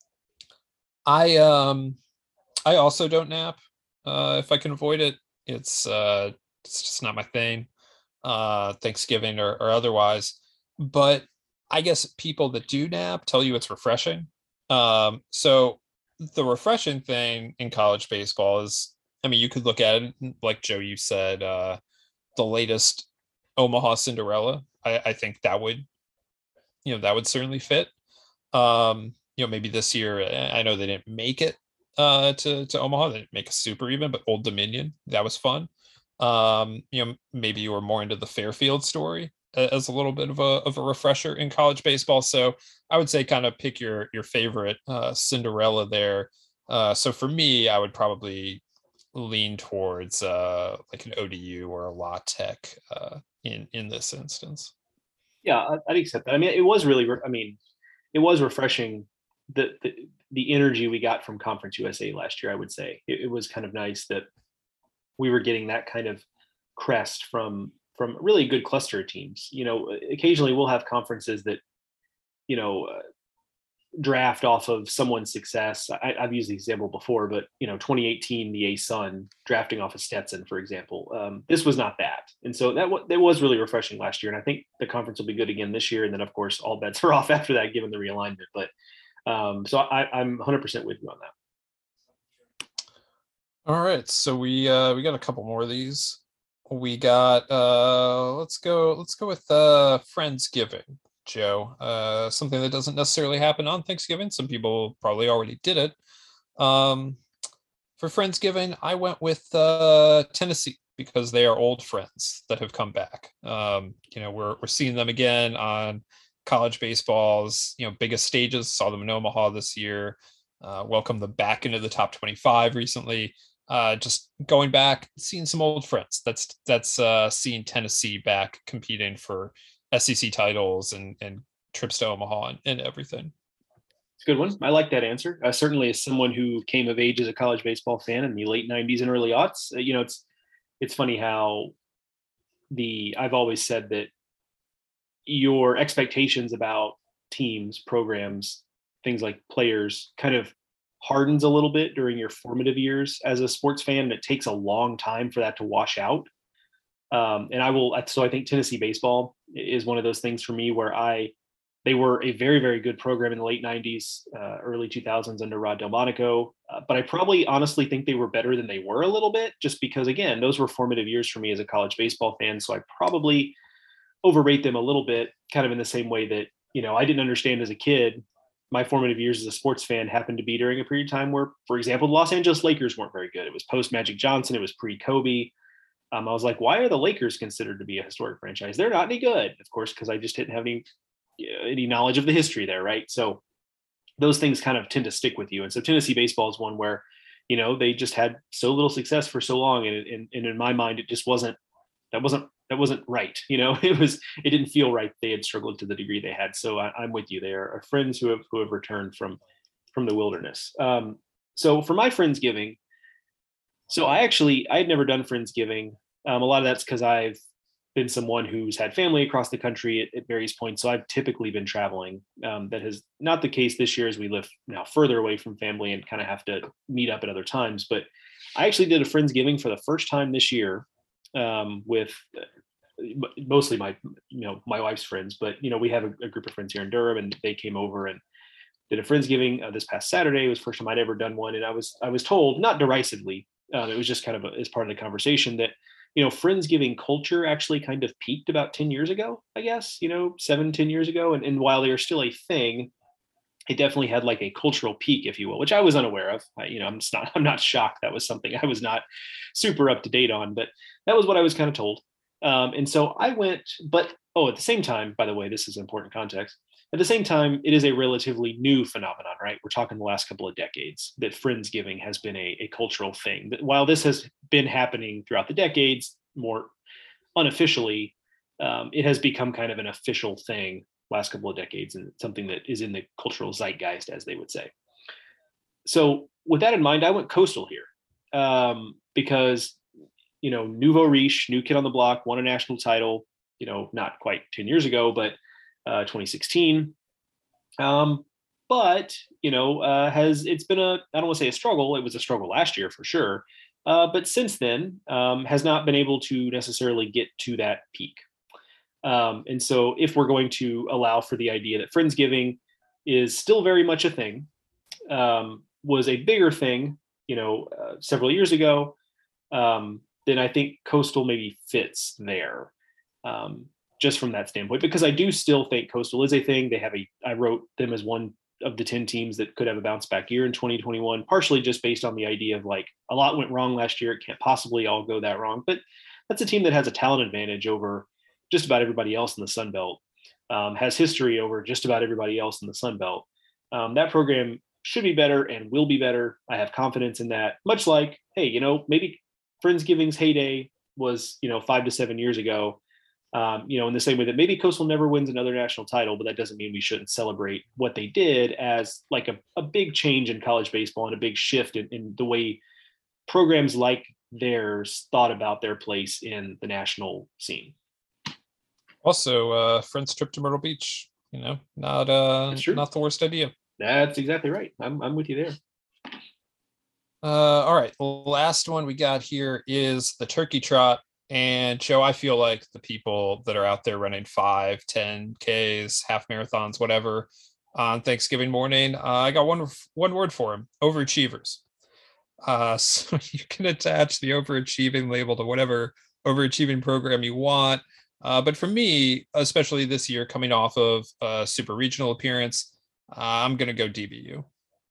I um I also don't nap uh, if I can avoid it. It's uh, it's just not my thing. Uh, Thanksgiving or, or otherwise. But I guess people that do nap tell you it's refreshing. Um, so the refreshing thing in college baseball is, I mean, you could look at it like Joe, you said, uh, the latest Omaha Cinderella. I, I think that would, you know, that would certainly fit. Um, you know, maybe this year, I know they didn't make it uh, to, to Omaha. They didn't make a super even, but Old Dominion, that was fun. Um, you know, maybe you were more into the Fairfield story as a little bit of a, of a refresher in college baseball. So I would say kind of pick your, your favorite uh, Cinderella there. Uh, so for me, I would probably lean towards uh, like an O D U or a La Tech uh, in in this instance. Yeah, I'd accept that. I mean, it was really, I mean, it was refreshing the the, the energy we got from Conference U S A last year. I would say it, it was kind of nice that we were getting that kind of crest from from really good cluster of teams. You know, occasionally we'll have conferences that, you know, uh, draft off of someone's success. I, I've used the example before, but you know, twenty eighteen, the A-Sun drafting off of Stetson, for example. Um, this was not that. And so that, w- that was really refreshing last year. And I think the conference will be good again this year. And then of course, all bets are off after that, given the realignment. But um, so I, I'm one hundred percent with you on that. All right, so we uh we got a couple more of these. We got uh let's go let's go with uh Friendsgiving, Joe. Uh something that doesn't necessarily happen on Thanksgiving. Some people probably already did it. Um for Friendsgiving, I went with uh Tennessee because they are old friends that have come back. Um, you know, we're we're seeing them again on college baseball's, you know, biggest stages. Saw them in Omaha this year. Uh, welcomed them back into the top twenty-five recently. Uh, just going back, seeing some old friends. That's that's uh, seeing Tennessee back competing for S E C titles and and trips to Omaha and, and everything. It's a good one. I like that answer. Uh, certainly, as someone who came of age as a college baseball fan in the late nineties and early aughts, uh, you know, it's it's funny how the I've always said that your expectations about teams, programs, things like players kind of hardens a little bit during your formative years as a sports fan. And it takes a long time for that to wash out. Um, and I will, so I think Tennessee baseball is one of those things for me where I, they were a very, very good program in the late nineties, uh, early two thousands under Rod Delmonico. Uh, but I probably honestly think they were better than they were a little bit, just because, again, those were formative years for me as a college baseball fan. So I probably overrate them a little bit, kind of in the same way that, you know, I didn't understand as a kid. My formative years as a sports fan happened to be during a period of time where, for example, the Los Angeles Lakers weren't very good. It was post Magic Johnson. It was pre Kobe. Um, I was like, why are the Lakers considered to be a historic franchise? They're not any good, of course, because I just didn't have any any knowledge of the history there, right? So those things kind of tend to stick with you. And so Tennessee baseball is one where, you know, they just had so little success for so long, and, and, and in my mind, it just wasn't that wasn't that wasn't right. You know, it was it didn't feel right. They had struggled to the degree they had. So I, I'm with you. There are friends who have who have returned from from the wilderness. Um, so for my Friendsgiving, so I actually I had never done Friendsgiving. Um, a lot of that's because I've been someone who's had family across the country at, at various points. So I've typically been traveling. Um, that is not the case this year as we live now further away from family and kind of have to meet up at other times. But I actually did a Friendsgiving for the first time this year um, with mostly my, you know, my wife's friends. But, you know, we have a, a group of friends here in Durham, and they came over and did a Friendsgiving uh, this past Saturday. It was the first time I'd ever done one. And I was, I was told, not derisively, um, it was just kind of a, as part of the conversation, that, you know, Friendsgiving culture actually kind of peaked about ten years ago, I guess, you know, seven, ten years ago. And, and while they are still a thing, it definitely had like a cultural peak, if you will, which I was unaware of. I, you know, I'm just not, I'm not shocked. That was something I was not super up to date on, but that was what I was kind of told. Um, and so I went, but, oh, at the same time, by the way, this is important context. At the same time, it is a relatively new phenomenon, right? We're talking the last couple of decades that Friendsgiving has been a, a cultural thing. That while this has been happening throughout the decades, more unofficially, um, it has become kind of an official thing last couple of decades, and something that is in the cultural zeitgeist, as they would say. So with that in mind, I went coastal here um, because, you know, nouveau riche, new kid on the block, won a national title, you know, not quite ten years ago, but uh, twenty sixteen. Um, but, you know, uh, has, it's been a, I don't want to say a struggle. It was a struggle last year for sure. Uh, but since then um, has not been able to necessarily get to that peak. Um, and so if we're going to allow for the idea that Friendsgiving is still very much a thing, um, was a bigger thing, you know, uh, several years ago, um, then I think Coastal maybe fits there. Um, just from that standpoint, because I do still think Coastal is a thing. They have a, I wrote them as one of the ten teams that could have a bounce back year in twenty twenty-one, partially just based on the idea of like a lot went wrong last year. It can't possibly all go that wrong, but that's a team that has a talent advantage over just about everybody else in the Sun Belt, um, has history over just about everybody else in the Sun Belt. Um, that program should be better and will be better. I have confidence in that, much like, hey, you know, maybe Friendsgiving's heyday was, you know, five to seven years ago. Um, you know, in the same way that maybe Coastal never wins another national title, but that doesn't mean we shouldn't celebrate what they did as like a, a big change in college baseball and a big shift in, in the way programs like theirs thought about their place in the national scene. Also, uh, friends trip to Myrtle Beach, you know, not uh, not the worst idea. That's exactly right. I'm I'm with you there. Uh, all right, the last one we got here is the Turkey Trot. And Joe, I feel like the people that are out there running five, ten Ks, half marathons, whatever, on Thanksgiving morning, uh, I got one one word for them: overachievers. Uh, so you can attach the overachieving label to whatever overachieving program you want. Uh, but for me, especially this year, coming off of a super regional appearance, uh, I'm going to go D B U.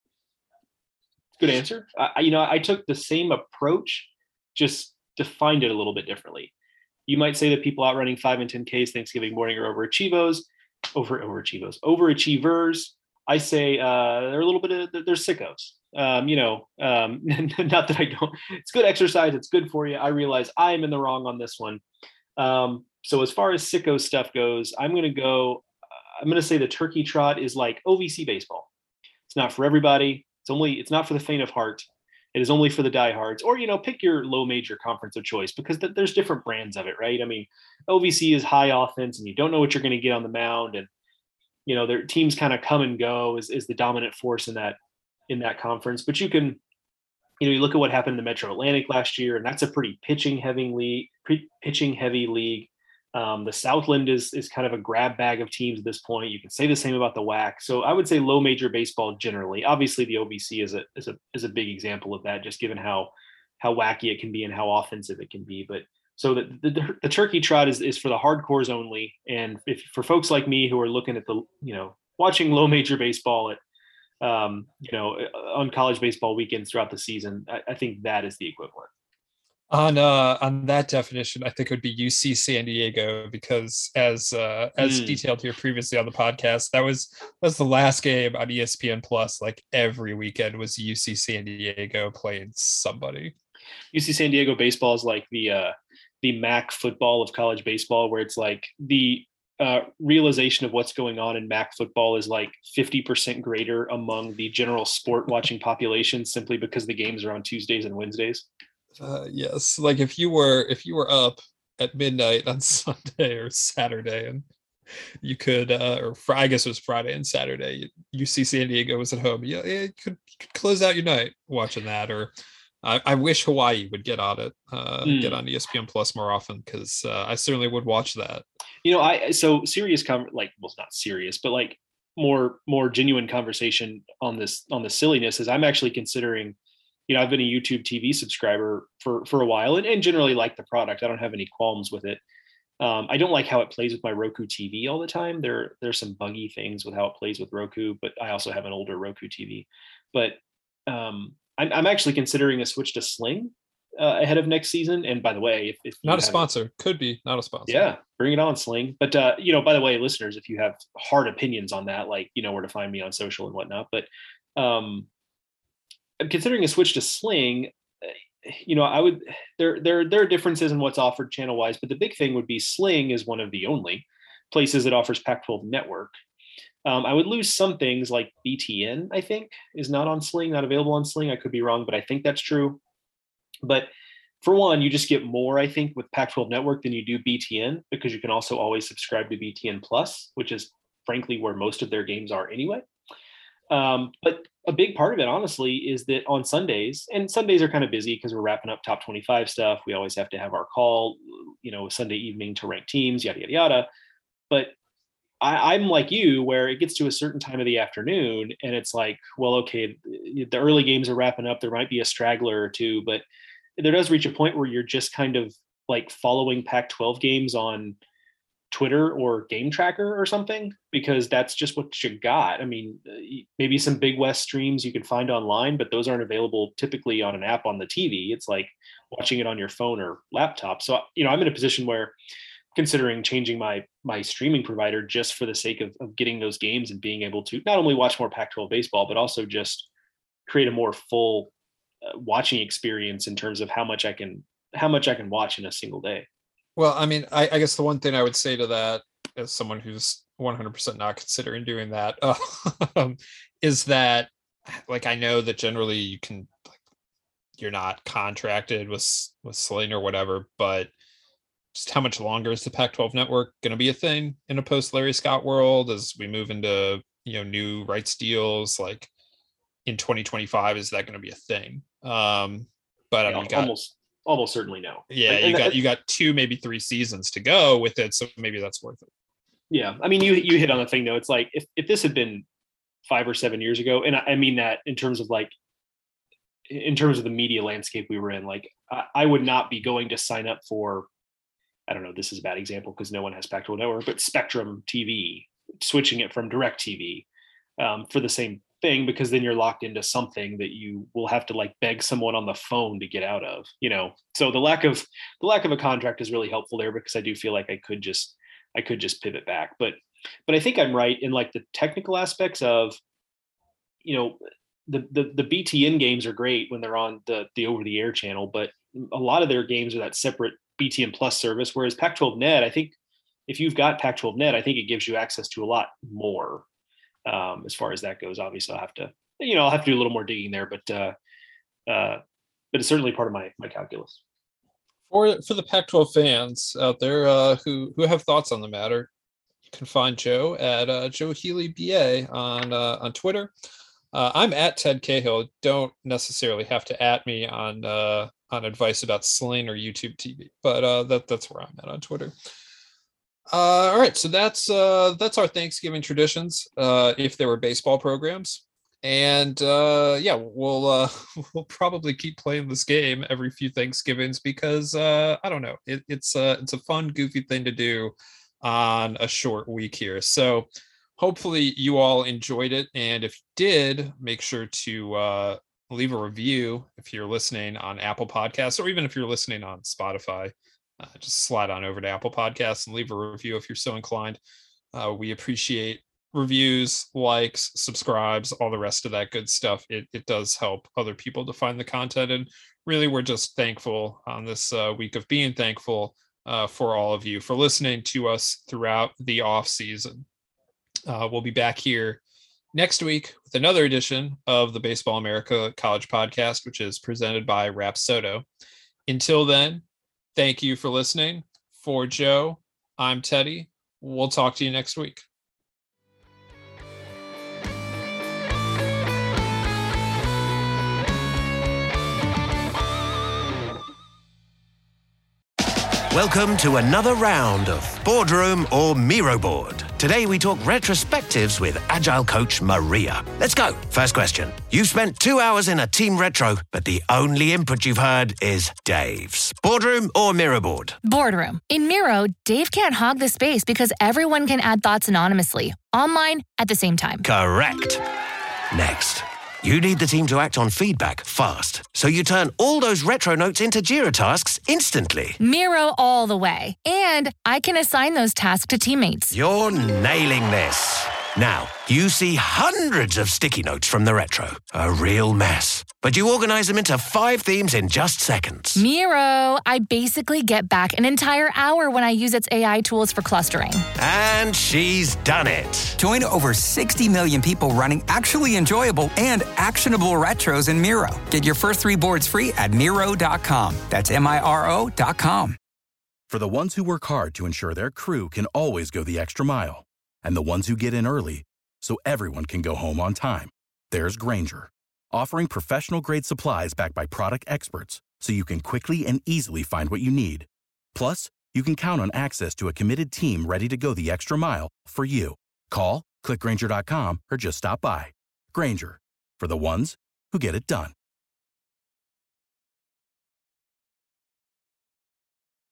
Good answer. I, you know, I took the same approach, just defined it a little bit differently. You might say that people outrunning five and ten Ks Thanksgiving morning are overachievos, over overachievos, overachievers. I say uh, they're a little bit of they're sickos. Um, you know, um, not that I don't. It's good exercise. It's good for you. I realize I am in the wrong on this one. Um, so as far as sicko stuff goes, I'm going to go. I'm going to say the turkey trot is like O V C baseball. It's not for everybody. It's only. It's not for the faint of heart. It is only for the diehards, or, you know, pick your low major conference of choice, because th- there's different brands of it, right? I mean, O V C is high offense and you don't know what you're going to get on the mound. And, you know, their teams kind of come and go is, is the dominant force in that, in that conference. But you can, you know, you look at what happened in the Metro Atlantic last year, and that's a pretty pitching heavy league, pre- pitching heavy league. Um, the Southland is is kind of a grab bag of teams at this point. You can say the same about the W A C. So I would say low major baseball generally. Obviously, the O V C is a is a is a big example of that, just given how how wacky it can be and how offensive it can be. But so the the, the turkey trot is is for the hardcores only, and if for folks like me who are looking at the you know watching low major baseball at um, you know on college baseball weekends throughout the season, I, I think that is the equivalent. On uh on that definition, I think it would be U C San Diego, because as uh as mm. detailed here previously on the podcast, that was that was the last game on E S P N Plus. Like every weekend was U C San Diego playing somebody. U C San Diego baseball is like the uh the M A C football of college baseball, where it's like the uh realization of what's going on in M A C football is like fifty percent greater among the general sport watching population, simply because the games are on Tuesdays and Wednesdays. Uh, yes, like if you were if you were up at midnight on Sunday or Saturday, and you could, uh, or fr- I guess it was Friday and Saturday, U C San Diego was at home. Yeah, you could, you could close out your night watching that. Or I, I wish Hawaii would get on it, uh, mm. get on E S P N Plus more often, because uh, I certainly would watch that. You know, I so serious, com- like well, not serious, but like more more genuine conversation on this on the silliness is I'm actually considering. You know, I've been a YouTube T V subscriber for, for a while, and, and generally like the product. I don't have any qualms with it. Um, I don't like how it plays with my Roku T V all the time. There, there's some buggy things with how it plays with Roku, but I also have an older Roku T V. But um, I'm, I'm actually considering a switch to Sling uh, ahead of next season. And by the way, if, if not a sponsor, could be not a sponsor. Yeah, bring it on, Sling. But uh, you know, by the way, listeners, if you have hard opinions on that, like you know where to find me on social and whatnot. But um, I'm considering a switch to Sling. You know, I would there there there are differences in what's offered channel wise, but the big thing would be Sling is one of the only places that offers Pac twelve network. Um, I would lose some things like B T N, I think, is not on Sling, not available on Sling. I could be wrong, but I think that's true. But for one, you just get more, I think, with Pac twelve network than you do B T N, because you can also always subscribe to B T N Plus, which is frankly where most of their games are anyway. Um, but a big part of it, honestly, is that on Sundays, and Sundays are kind of busy because we're wrapping up top twenty-five stuff. We always have to have our call, you know, Sunday evening to rank teams, yada, yada, yada. But I, I'm like you, where it gets to a certain time of the afternoon and it's like, well, okay, the early games are wrapping up. There might be a straggler or two, but there does reach a point where you're just kind of like following Pac twelve games on Twitter or Game Tracker or something, because that's just what you got. I mean, maybe some Big West streams you can find online, but those aren't available typically on an app on the T V. It's like watching it on your phone or laptop. So, you know, I'm in a position where considering changing my my streaming provider just for the sake of, of getting those games and being able to not only watch more Pac twelve baseball, but also just create a more full uh, watching experience in terms of how much I can how much I can watch in a single day. Well, I mean, I, I guess the one thing I would say to that, as someone who's one hundred percent not considering doing that, um, is that, like, I know that generally you can, like, you're not contracted with with Sling or whatever, but just how much longer is the Pac twelve network going to be a thing in a post Larry Scott world as we move into, you know, new rights deals? Like in twenty twenty-five, is that going to be a thing? Um, but I yeah, mean, you got, almost. Almost certainly no. Yeah, like, you got you got two, maybe three seasons to go with it, so maybe that's worth it. Yeah, I mean, you you hit on the thing though. It's like if if this had been five or seven years ago, and I, I mean that in terms of like in terms of the media landscape we were in, like I, I would not be going to sign up for, I don't know, this is a bad example because no one has Pac twelve Network, but Spectrum T V, switching it from DirecTV um, for the same thing, because then you're locked into something that you will have to like beg someone on the phone to get out of, you know? So the lack of, the lack of a contract is really helpful there, because I do feel like I could just, I could just pivot back. But, but I think I'm right in like the technical aspects of, you know, the, the, the B T N games are great when they're on the, the over the air channel, but a lot of their games are that separate B T N plus service. Whereas Pac twelve Net, I think if you've got Pac twelve Net, I think it gives you access to a lot more um, as far as that goes. Obviously I'll have to, you know, I'll have to do a little more digging there, but, uh, uh, but it's certainly part of my, my calculus. For, for the Pac twelve fans out there uh, who, who have thoughts on the matter, you can find Joe at uh, Joe Healy B A on, uh, on Twitter. Uh, I'm at Ted Cahill. Don't necessarily have to at me on uh, on advice about Sling or YouTube T V, but uh, that that's where I'm at on Twitter. Uh, all right, so that's uh, that's our Thanksgiving traditions. Uh, if there were baseball programs, and uh, yeah, we'll uh, we'll probably keep playing this game every few Thanksgivings because uh, I don't know, it, it's a it's a fun, goofy thing to do on a short week here. So. Hopefully you all enjoyed it. And if you did, make sure to uh, leave a review if you're listening on Apple Podcasts, or even if you're listening on Spotify, uh, just slide on over to Apple Podcasts and leave a review if you're so inclined. Uh, we appreciate reviews, likes, subscribes, all the rest of that good stuff. It, it does help other people to find the content. And really, we're just thankful on this uh, week of being thankful uh, for all of you for listening to us throughout the off season. Uh, we'll be back here next week with another edition of the Baseball America College Podcast, which is presented by Rapsodo. Until then, thank you for listening. For Joe, I'm Teddy. We'll talk to you next week. Welcome to another round of Boardroom or Miro Board. Today we talk retrospectives with Agile coach Maria. Let's go. First question. You've spent two hours in a team retro, but the only input you've heard is Dave's. Boardroom or Miro Board? Boardroom. In Miro, Dave can't hog the space because everyone can add thoughts anonymously, online at the same time. Correct. Next. You need the team to act on feedback fast, so you turn all those retro notes into Jira tasks instantly. Miro all the way. And I can assign those tasks to teammates. You're nailing this. Now, you see hundreds of sticky notes from the retro. A real mess. But you organize them into five themes in just seconds. Miro, I basically get back an entire hour when I use its A I tools for clustering. And she's done it. Join over sixty million people running actually enjoyable and actionable retros in Miro. Get your first three boards free at Miro dot com. That's M I R O dot com. For the ones who work hard to ensure their crew can always go the extra mile, and the ones who get in early so everyone can go home on time, there's Grainger, offering professional-grade supplies backed by product experts so you can quickly and easily find what you need. Plus, you can count on access to a committed team ready to go the extra mile for you. Call, click Grainger dot com, or just stop by. Grainger, for the ones who get it done.